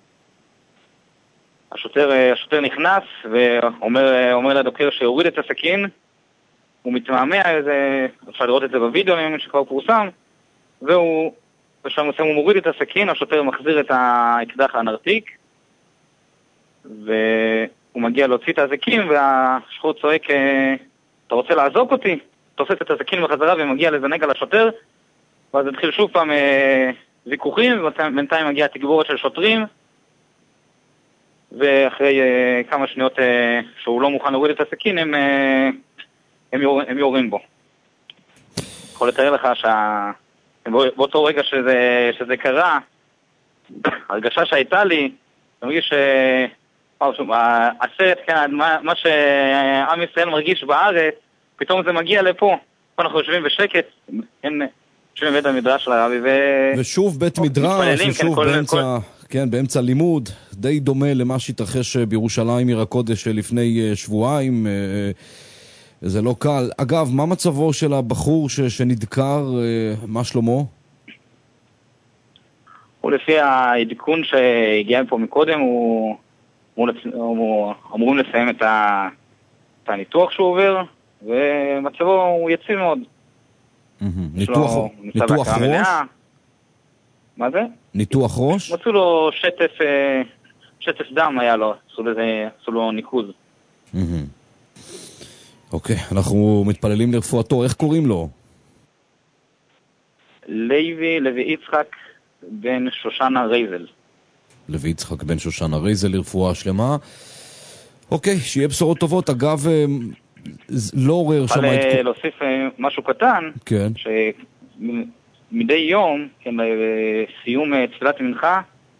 השוטר נכנס ואומר לדוקר שיוריד את הסכין, הוא מתמהמה, אפשר לראות את זה בווידאו שכבר פורסם, ושם הוא מוריד את הסכין, השוטר מחזיר את האקדח הנרתיק, והוא מגיע להוציא את הסכין, והשחור צועק, אתה רוצה לעזוק אותי? תופס את הסכין בחזרה ומגיע לזנג על השוטר, ואז התחיל שוב פעם ויכוחים, ובינתיים מגיע תגבורת של שוטרים, ואחרי כמה שניות שהוא לא מוכן להוריד את הסכין, הם יורים בו. יכול לתאר לך באותו רגע שזה קרה, הרגשה שהייתה לי, אני מרגיש הסרט, מה שעם ישראל מרגיש בארץ, פתאום זה מגיע לפה. פה אנחנו יושבים בשקט, יושבים בבית המדרש של הרבי, ושוב בית מדרש, ושוב באמצע לימוד, די דומה למה שהתרחש בירושלים עיר הקודש לפני שבועיים. זה לא קל. אגב, מה מצבו של הבחור שנדקר, מה שלמה? הוא לפי העדכון שהגיע פה מקודם, הוא אמורים לסיים את הניתוח שהוא עובר, ומצבו הוא יציב מאוד. ניתוח ראש? מה זה? ניתוח ראש? מצאו לו שטף דם היה לו, עשו לו ניקוז. אוקיי, אנחנו מתפללים לרפואתו. איך קוראים לו? לוי יצחק בן שושנה רייזל. לוי יצחק בן שושנה רייזל, לרפואה שלמה. אוקיי, שיהיה בשורות טובות. אגב, לא עורר שם... להוסיף משהו קטן, כן. שמדי יום, כן, בסיום תפילת מנחה,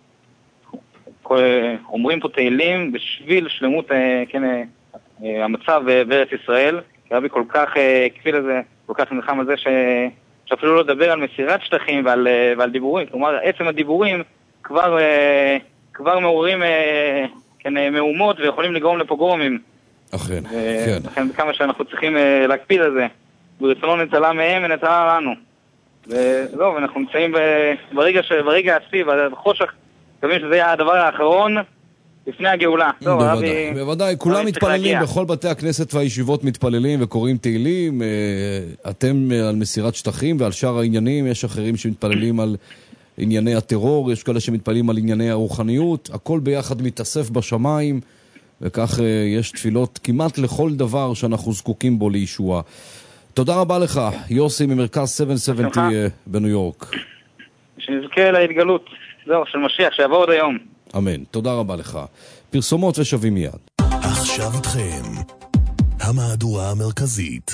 אומרים פה תהילים בשביל שלמות, כן, המצב בארץ ישראל. רבי כל כך הקפיל לזה, כל כך נלחם על זה שאפילו לא לדבר על מסירת שטחים ועל דיבורים. כלומר, עצם הדיבורים כבר מעוררים, כן, כן, מאומות ויכולים לגרום לפוגרומים. אכן, כן. לכן כמה שאנחנו צריכים להקפיד על זה. ברצונו נצלה מהם ונצלה לנו. וזהו, ואנחנו נמצאים ברגע השיא, בחושך, מקווים שזה יהיה הדבר האחרון לפני הגאולה. בוודאי, כולם מתפללים, בכל בתי הכנסת והישיבות מתפללים וקוראים תהילים. אתם על מסירת שטחים ועל שאר העניינים, יש אחרים שמתפללים על ענייני הטרור, יש כאלה שמתפללים על ענייני הרוחניות, הכל ביחד מתאסף בשמיים, וכך יש תפילות כמעט לכל דבר שאנחנו זקוקים בו לישועה. תודה רבה לך, יוסי ממרכז 770 בניו יורק. שנזכה להתגלות, זהו, של משיח, שיבוא עוד היום. אמן, תודה רבה לך. פרסומות ושווים מיד. עכשיו איתכם, המהדורה המרכזית,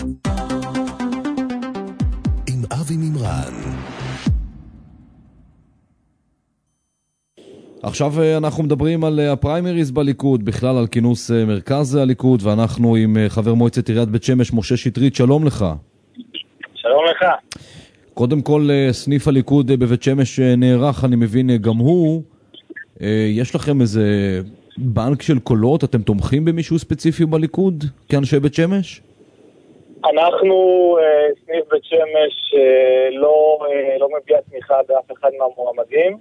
עם אבי מימרן. עכשיו אנחנו מדברים על הפריימריז בליכוד, בכלל על כינוס מרכז הליכוד, ואנחנו עם חבר מועצת עיריית בית שמש, משה שטרית, שלום לך. שלום לך. קודם כל, סניף הליכוד בבית שמש נערך, אני מבין, גם הוא. יש לכם איזה בנק של קולות? אתם תומכים במישהו ספציפי בליכוד, כאנשי בית שמש? אנחנו, סניף בית שמש, לא מביע תמיכה באף אחד מהמועמדים.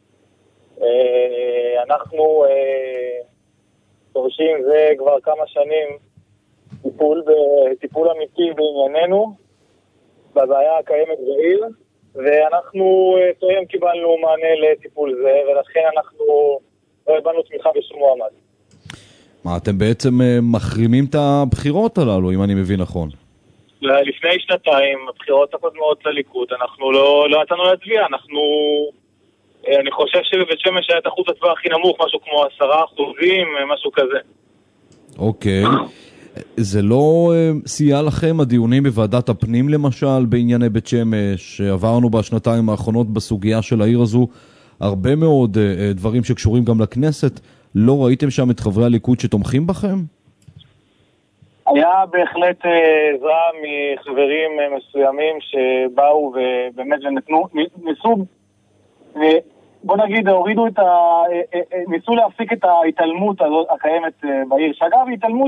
אנחנו דורשים זה כבר כמה שנים טיפול אמיתי בענייננו, בבעיה הקיימת בעיר, ואנחנו טועם קיבלנו מענה לטיפול זה, ולכן אנחנו לא הבנו תמיכה בשום מועמד. מה, אתם בעצם מחרימים את הבחירות הללו, אם אני מבין נכון? לפני שנתיים, הבחירות הקודמות לליכוד, אנחנו לא יצאנו להצביע, אני חושב שבבית שמש היה את אחוז הצבעה הכי נמוך, משהו כמו 10%, משהו כזה. אוקיי. זה לא סייע לכם הדיונים בוועדת הפנים למשל בענייני בית שמש, שעברנו בשנתיים האחרונות בסוגיה של העיר הזו, הרבה מאוד דברים שקשורים גם לכנסת. לא ראיתם שם את חברי הליכוד שתומכים בכם? היה בהחלט עזרה מחברים מסוימים שבאו ובאמת ניסו, בוא נגיד, ניסו להפסיק את ההתעלמות הזאת הקיימת בעיר. שאגב, התעלמות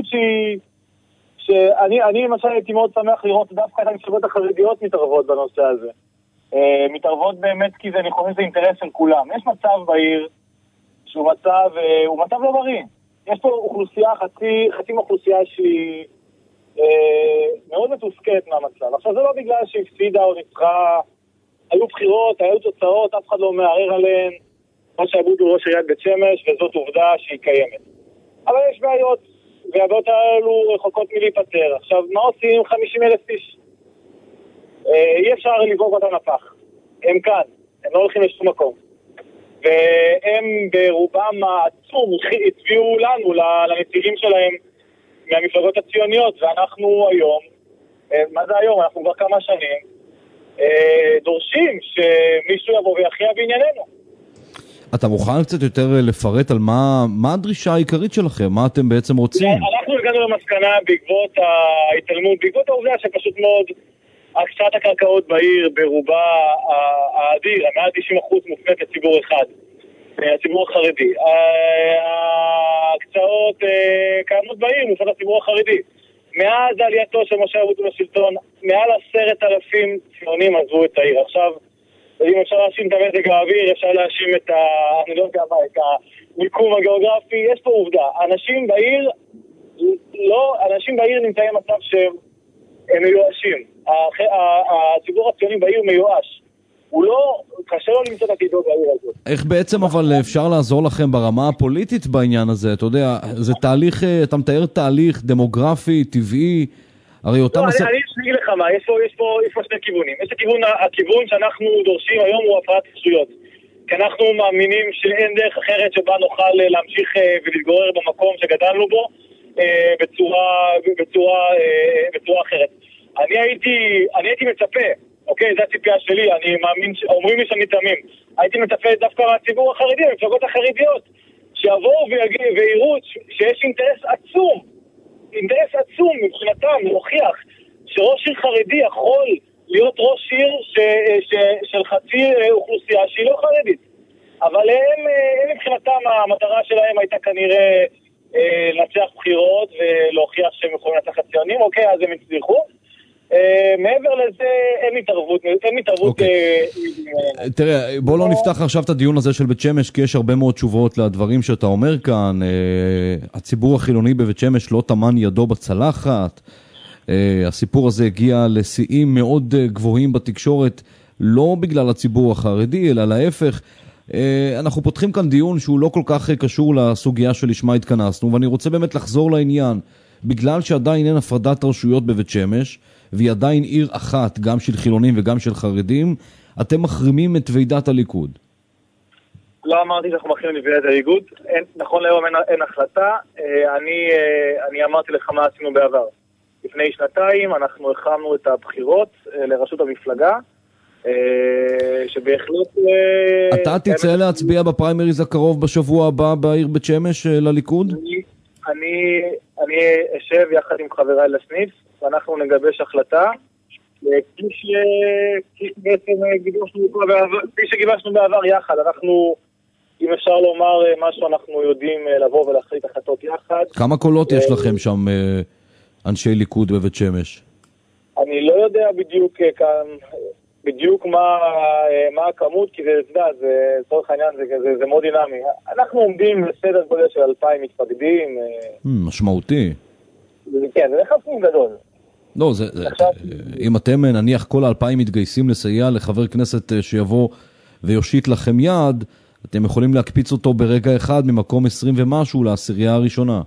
שאני למשל הייתי מאוד שמח לראות דווקא את המפלגות החרדיות מתערבות בנושא הזה. מתערבות באמת כי אני חושב שזה אינטרס של כולם. יש מצב בעיר שהוא מצב לא בריא. יש פה אוכלוסייה, חצי מאוכלוסייה שהיא מאוד מתוסכת מהמצב. עכשיו זה לא בגלל שהפסידה או ניצחה, היו בחירות, היו תוצאות, אף אחד לא מערער עליהן, כמו שהבוד הוא ראש עיריית בית שמש, וזאת עובדה שהיא קיימת. אבל יש בעיות, והבעיות האלו רחוקות מלהיפטר. עכשיו, מה עושים 50,000 איש? אי אפשר לבוא אותם לפח. הם כאן, הם לא הולכים לשום מקום. והם ברובם העצום הצביעו לנו, לנציגים שלהם, מהמפלגות הציוניות, ואנחנו היום, מה זה היום? אנחנו כבר כמה שנים, דורשים שמישהו יבוא ויחיה בענייננו. אתה מוכן קצת יותר לפרט על מה הדרישה העיקרית שלכם? מה אתם בעצם רוצים? אנחנו הגענו למסקנה בעקבות ההתעלמות, בעקבות העובדה שפשוט מאוד הקצאת הקרקעות בעיר ברובה האדיר, מעל 90% מופנית לציבור אחד, הציבור החרדי. ההקצאות קיימות בעיר מופנות לציבור החרדי. מאז עלייתו של משה אבוטבול לשלטון, מעל 10,000 ציונים עזבו את העיר. עכשיו, אם אפשר להאשים את מזג האוויר, אפשר להאשים את המיקום הגיאוגרפי, יש פה עובדה. אנשים בעיר נמצאים במצב שהם מיואשים. הציבור הציוני בעיר מיואש. קשה לו למצוא את עתידו בעיר הזאת. איך בעצם אבל אפשר לעזור לכם ברמה הפוליטית בעניין הזה? אתה יודע, זה תהליך, אתה מתאר תהליך דמוגרפי, טבעי, הרי אותם... אני אגיד לך מה, יש פה שני כיוונים. יש הכיוון שאנחנו דורשים היום הוא הפרעת רשויות. כי אנחנו מאמינים שאין דרך אחרת שבה נוכל להמשיך ולהתגורר במקום שגדלנו בו בצורה אחרת. אני הייתי מצפה, אוקיי, זו הציפייה שלי, אני מאמין, אומרים לי שאני תמים. הייתי מצפה דווקא מהציבור החרדי, המפלגות החרדיות, שיבואו ויראו שיש אינטרס עצום מבחינתם להוכיח שראש עיר חרדי יכול להיות ראש עיר של חצי אוכלוסייה שהיא לא חרדית. אבל הם מבחינתם, המטרה שלהם הייתה כנראה לנצח בחירות ולהוכיח שהם יכולים לנצח הציונים, אוקיי, אז הם הצליחו. מעבר לזה, אין התערבות. תראה, בוא לא נפתח עכשיו את הדיון הזה של בית שמש, כי יש הרבה מאוד תשובות לדברים שאתה אומר כאן. הציבור החילוני בבית שמש לא תמן ידו בצלחת. הסיפור הזה הגיע לשיאים מאוד גבוהים בתקשורת, לא בגלל הציבור החרדי, אלא להפך. אנחנו פותחים כאן דיון שהוא לא כל כך קשור לסוגיה שלשמה התכנסנו, ואני רוצה באמת לחזור לעניין. בגלל שעדיין אין הפרדת רשויות בבית שמש, והיא עדיין עיר אחת, גם של חילונים וגם של חרדים, אתם מחרימים את ועידת הליכוד. לא אמרתי שאנחנו מחרימים את ועידת הליכוד. נכון להיום אין החלטה. אני אמרתי לך מה עשינו בעבר. לפני שנתיים אנחנו החרמנו את הבחירות לראשות המפלגה, שבהחלט... אתה תצא להצביע בפריימריז הקרוב בשבוע הבא בעיר בית שמש לליכוד? אני אשב יחד עם חבריי לסניף, ואנחנו נגבש החלטה, כפי שגיבשנו בעבר יחד. אנחנו, אם אפשר לומר משהו, אנחנו יודעים לבוא ולהחליט החלטות יחד. כמה קולות יש לכם שם, אנשי ליכוד בבית שמש? אני לא יודע בדיוק מה הכמות, כי זה צורך העניין, זה מאוד דינמי. אנחנו עומדים לסדר גודל של 2,000 מתפקדים. משמעותי. כן, זה חסמים גדול. לא, אם אתם נניח כל 2,000 מתגייסים לסייע לחבר כנסת שיבוא ויושיט לכם יד, אתם יכולים להקפיץ אותו ברגע אחד ממקום 20 ומשהו לעשירייה הראשונה.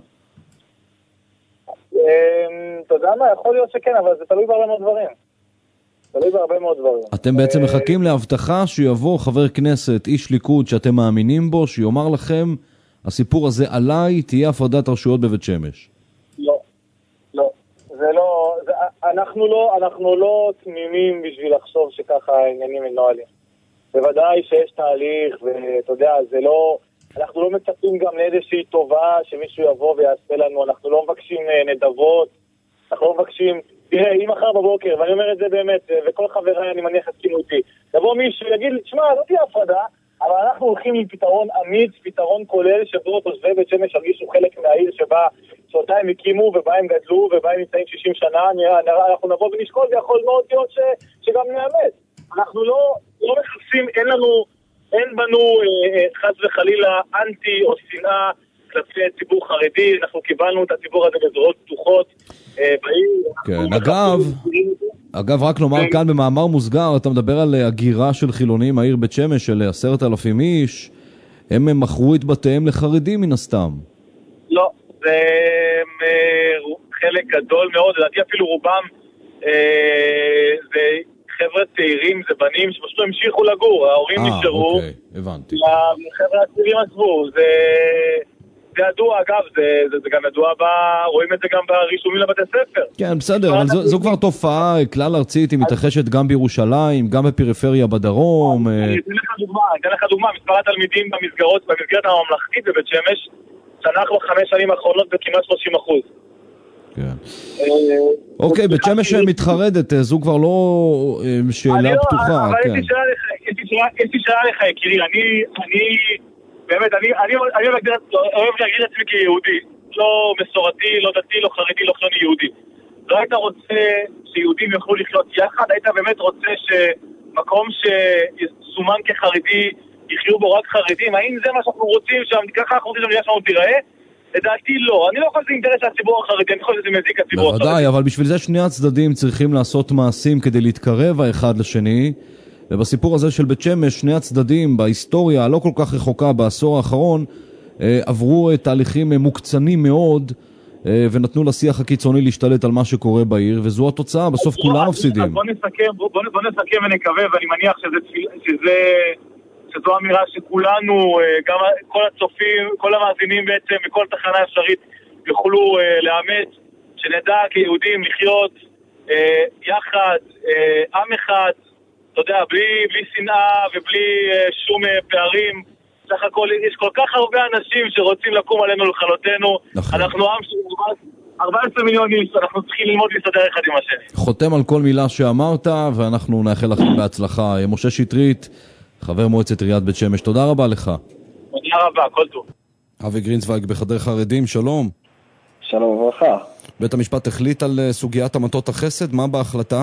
אתה יודע מה, יכול להיות שכן, אבל זה תלוי בהרבה מאוד דברים. אתם בעצם מחכים להבטחה שיבוא חבר כנסת, איש ליכוד שאתם מאמינים בו, שיאמר לכם, הסיפור הזה עליי, תהיה הפרדת רשויות בבית שמש. אנחנו לא תמימים בשביל לחשוב שככה העניינים מנוהלים. בוודאי שיש תהליך, ואתה יודע, אנחנו לא מצפים גם לאיזושהי טובה שמישהו יבוא ויעשה לנו, אנחנו לא מבקשים נדבות, אנחנו לא מבקשים, תראה, אם מחר בבוקר, ואני אומר את זה באמת, וכל חבריי אני מניח הסכימו איתי, יבוא מישהו ויגיד, שמע, לא תהיה הפרדה, אבל אנחנו הולכים לפתרון אמיץ, פתרון כולל, שבו תושבי בית שמש הרגישו חלק מהעיר שאותה הם הקימו ובה הם גדלו ובה הם נמצאים 60 שנה, אנחנו נבוא ונשקול, ויכול מאוד להיות שגם נאמץ. אנחנו לא מחפשים, אין בנו חס וחלילה אנטי או שנאה כלפי ציבור חרדי, אנחנו קיבלנו את הציבור הזה בזרועות פתוחות בעיר. כן, אגב, רק לומר כאן במאמר מוסגר, אתה מדבר על הגירה של חילונים, העיר בית שמש של 10,000 איש, הם מכרו את בתיהם לחרדים מן הסתם. לא, זה חלק גדול מאוד, לדעתי אפילו רובם זה חבר'ה צעירים, זה בנים שפשוט המשיכו לגור, ההורים נשארו. אוקיי, הבנתי. חבר'ה הצעירים עזבו, זה ידוע, אגב, זה גם ידוע, רואים את זה גם ברישומים לבתי ספר. כן, בסדר, אבל זו כבר תופעה כלל ארצית, היא מתרחשת גם בירושלים, גם בפריפריה בדרום. אני אתן לך דוגמה, מספר התלמידים במסגרת הממלכתית בבית שמש, צנח ב5 שנים האחרונות בכמעט 30%. כן. אוקיי, בית שמש מתחרדת, זו כבר לא שאלה פתוחה. אבל יש לי שאלה לך, יקירי, באמת, אני אוהב להגיד עצמי כיהודי, לא מסורתי, לא דתי, לא חרדי, לא חילוני, יהודי. לא היית רוצה שיהודים יוכלו לחיות יחד, היית באמת רוצה שמקום שסומן כחרדי יחיו בו רק חרדים, האם זה מה שאנחנו רוצים, ככה אנחנו רוצים שהמדינה שלנו תיראה? לדעתי לא, אני לא יכול שזה אינטרס הציבור החרדי, אני חושב שזה מזיק הציבור החרדי. בוודאי, אבל בשביל זה שני הצדדים צריכים לעשות מעשים כדי להתקרב האחד לשני, ובסיפור הזה של בית שמש, שני הצדדים בהיסטוריה הלא כל כך רחוקה בעשור האחרון, עברו תהליכים מוקצנים מאוד, ונתנו לשיח הקיצוני להשתלט על מה שקורה בעיר, וזו התוצאה, בסוף כולם מפסידים. בוא נסכם ונקווה, ואני מניח שזו אמירה שכולנו, גם כל הצופים, כל המאזינים בעצם, בכל תחנה אפשרית, יוכלו לאמץ, שנדע כיהודים לחיות יחד, עם אחד, אתה יודע, בלי שנאה ובלי שום פערים. סך הכל יש כל כך הרבה אנשים שרוצים לקום עלינו לכלותנו. אנחנו עם של 14 מיליון איש, אנחנו צריכים ללמוד להסתדר אחד עם השני. חותם על כל מילה שאמרת, ואנחנו נאחל לכם בהצלחה. משה שטרית, חבר מועצת עיריית בית שמש, תודה רבה לך. תודה רבה, כל טוב. אבי גרינצוויג בחדר חרדים, שלום. שלום וברכה. בית המשפט החליט על סוגיית המתות החסד, מה בהחלטה?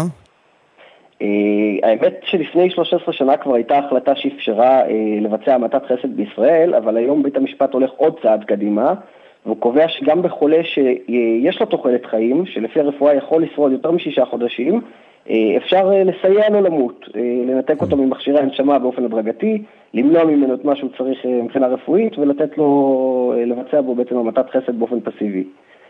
האמת שלפני 13 שנה כבר הייתה החלטה שאפשרה לבצע המתת חסד בישראל, אבל היום בית המשפט הולך עוד צעד קדימה, והוא קובע שגם בחולה שיש לו תוחלת חיים, שלפי הרפואה יכול לשרוד יותר מ6 חודשים, אפשר לסייע לו למות, לנתק אותו ממכשירי הנשמה באופן הדרגתי, למנוע ממנו את מה שהוא צריך מבחינה רפואית, ולתת לו לבצע בו בעצם המתת חסד באופן פסיבי.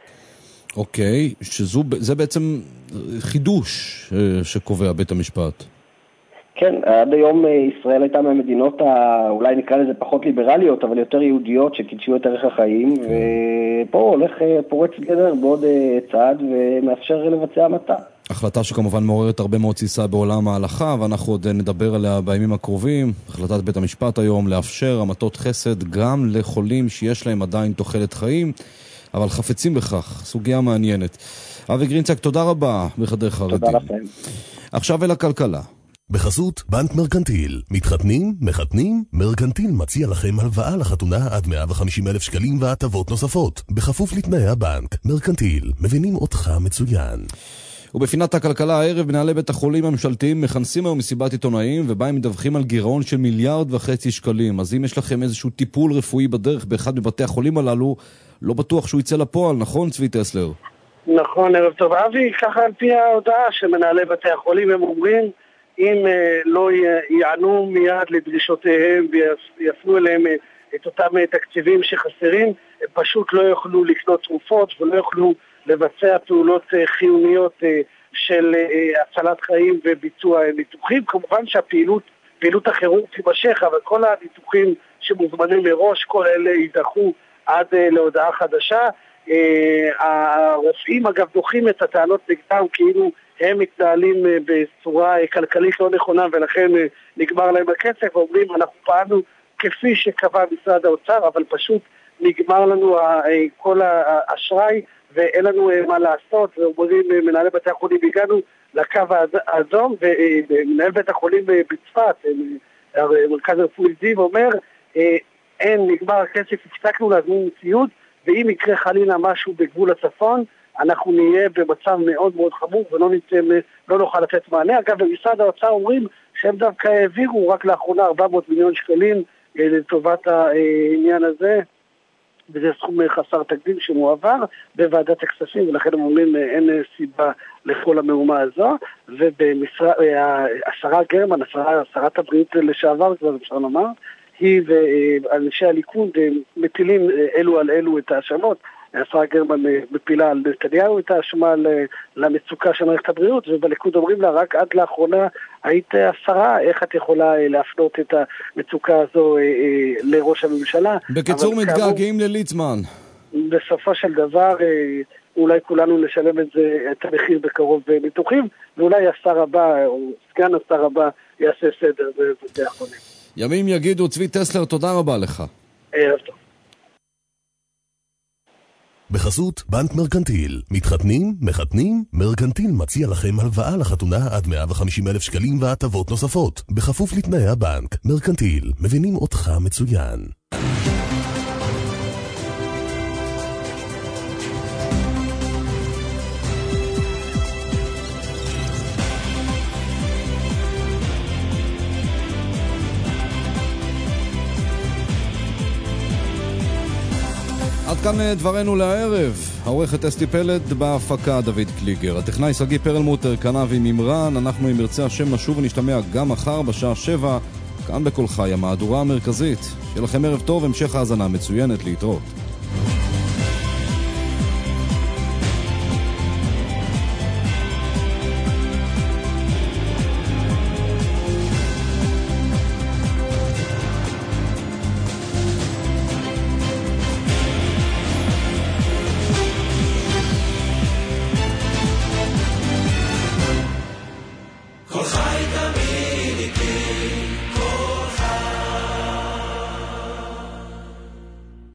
אוקיי, זה בעצם חידוש שקובע בית המשפט. כן, עד היום ישראל הייתה מהמדינות אולי נקרא לזה פחות ליברליות, אבל יותר יהודיות שקידשו את ערך החיים, ופה הולך פורץ גדר בעוד צעד ומאפשר לבצע המתה. החלטה שכמובן מעוררת הרבה מאוד תסיסה בעולם ההלכה, ואנחנו עוד נדבר עליה בימים הקרובים. החלטת בית המשפט היום לאפשר המתות חסד גם לחולים שיש להם עדיין תוחלת חיים, אבל חפצים בכך, סוגיה מעניינת. אבי גרינצוויג, תודה רבה בחדר חרדים. תודה לכם. עכשיו אל הכלכלה. בחסות בנק מרגנטיל. מתחתנים, מחתנים, מרגנטיל מציע לכם הלוואה לחתונה עד 150,000 שקלים והטבות נוספות. בכפוף לתנאי הבנק. מרגנטיל, מבינים אותך מצוין. ובפינת הכלכלה הערב, מנהלי בית החולים הממשלתיים מכנסים היום מסיבת עיתונאים, ובה הם מדווחים על גירעון של 1.5 מיליארד שקלים. אז אם יש לכם איזשהו טיפול רפואי בדרך באחד מבתי החולים הללו, לא בטוח שהוא יצא לפועל, נכון צבי טסלר? נכון, ערב טוב אבי, ככה על פי ההודעה של מנהלי בתי החולים, הם אומרים, אם לא יענו מיד לדרישותיהם ויפנו אליהם את אותם תקציבים שחסרים, הם פשוט לא יוכלו לקנות תרופות ולא יוכלו לבצע פעולות חיוניות של הצלת חיים וביצוע ניתוחים. כמובן שהפעילות החירום תימשך, אבל כל הניתוחים שמוזמנים מראש, כל אלה יידחו עד להודעה חדשה. הרופאים אגב דוחים את הטענות נגדם כאילו הם מתנהלים בצורה כלכלית לא נכונה ולכן נגמר להם הכסף, ואומרים אנחנו פעלנו כפי שקבע משרד האוצר, אבל פשוט נגמר לנו כל האשראי ואין לנו מה לעשות, ואומרים מנהלי בתי החולים הגענו לקו האדום, ומנהל בית החולים בצפת, מרכז הרפואי זיו, אומר אין, נגמר הכסף, הפסקנו להזמין ציוד, ואם יקרה חלילה משהו בגבול הצפון, אנחנו נהיה במצב מאוד מאוד חמור ולא נוכל לתת מענה. אגב, במשרד האוצר אומרים שהם דווקא העבירו רק לאחרונה 400 מיליון שקלים לטובת העניין הזה, וזה סכום חסר תקדים שמועבר בוועדת הכספים, ולכן הם אומרים אין סיבה לכל המהומה הזו. והשרה גרמן, שרת הבריאות לשעבר, כבר אפשר לומר, היא ואנשי הליכוד מטילים אלו על אלו את האשמות. השרה גרמן מפילה על נתניהו את האשמה למצוקה של מערכת הבריאות, ובליכוד אומרים לה, רק עד לאחרונה היית השרה, איך את יכולה להפנות את המצוקה הזו לראש הממשלה? בקיצור, מתגעגעים לליצמן. בסופו של דבר, אולי כולנו נשלם את המחיר בקרוב בניתוחים, ואולי השר הבא, או סגן השר הבא, יעשה סדר בבתי החולים. ימים יגידו. צבי טסלר, תודה רבה לך. ערב טוב. בחסות בנק מרגנטיל. מתחתנים, מחתנים, מרגנטיל מציע לכם הלוואה לחתונה עד 150,000 שקלים והטבות נוספות. בכפוף לתנאי הבנק. מרגנטיל, מבינים אותך מצוין. עד כאן דברנו לערב. העורכת אסתי פלד, בהפקה דוד קליגר. הטכנאי סגי פרלמוטר, כאן אבי מימרן. אנחנו עם ירצה השם נשוב ונשתמע גם מחר בשעה 7, כאן בכל חי, המהדורה המרכזית. שיהיה לכם ערב טוב, המשך האזנה מצוינת, להתראות.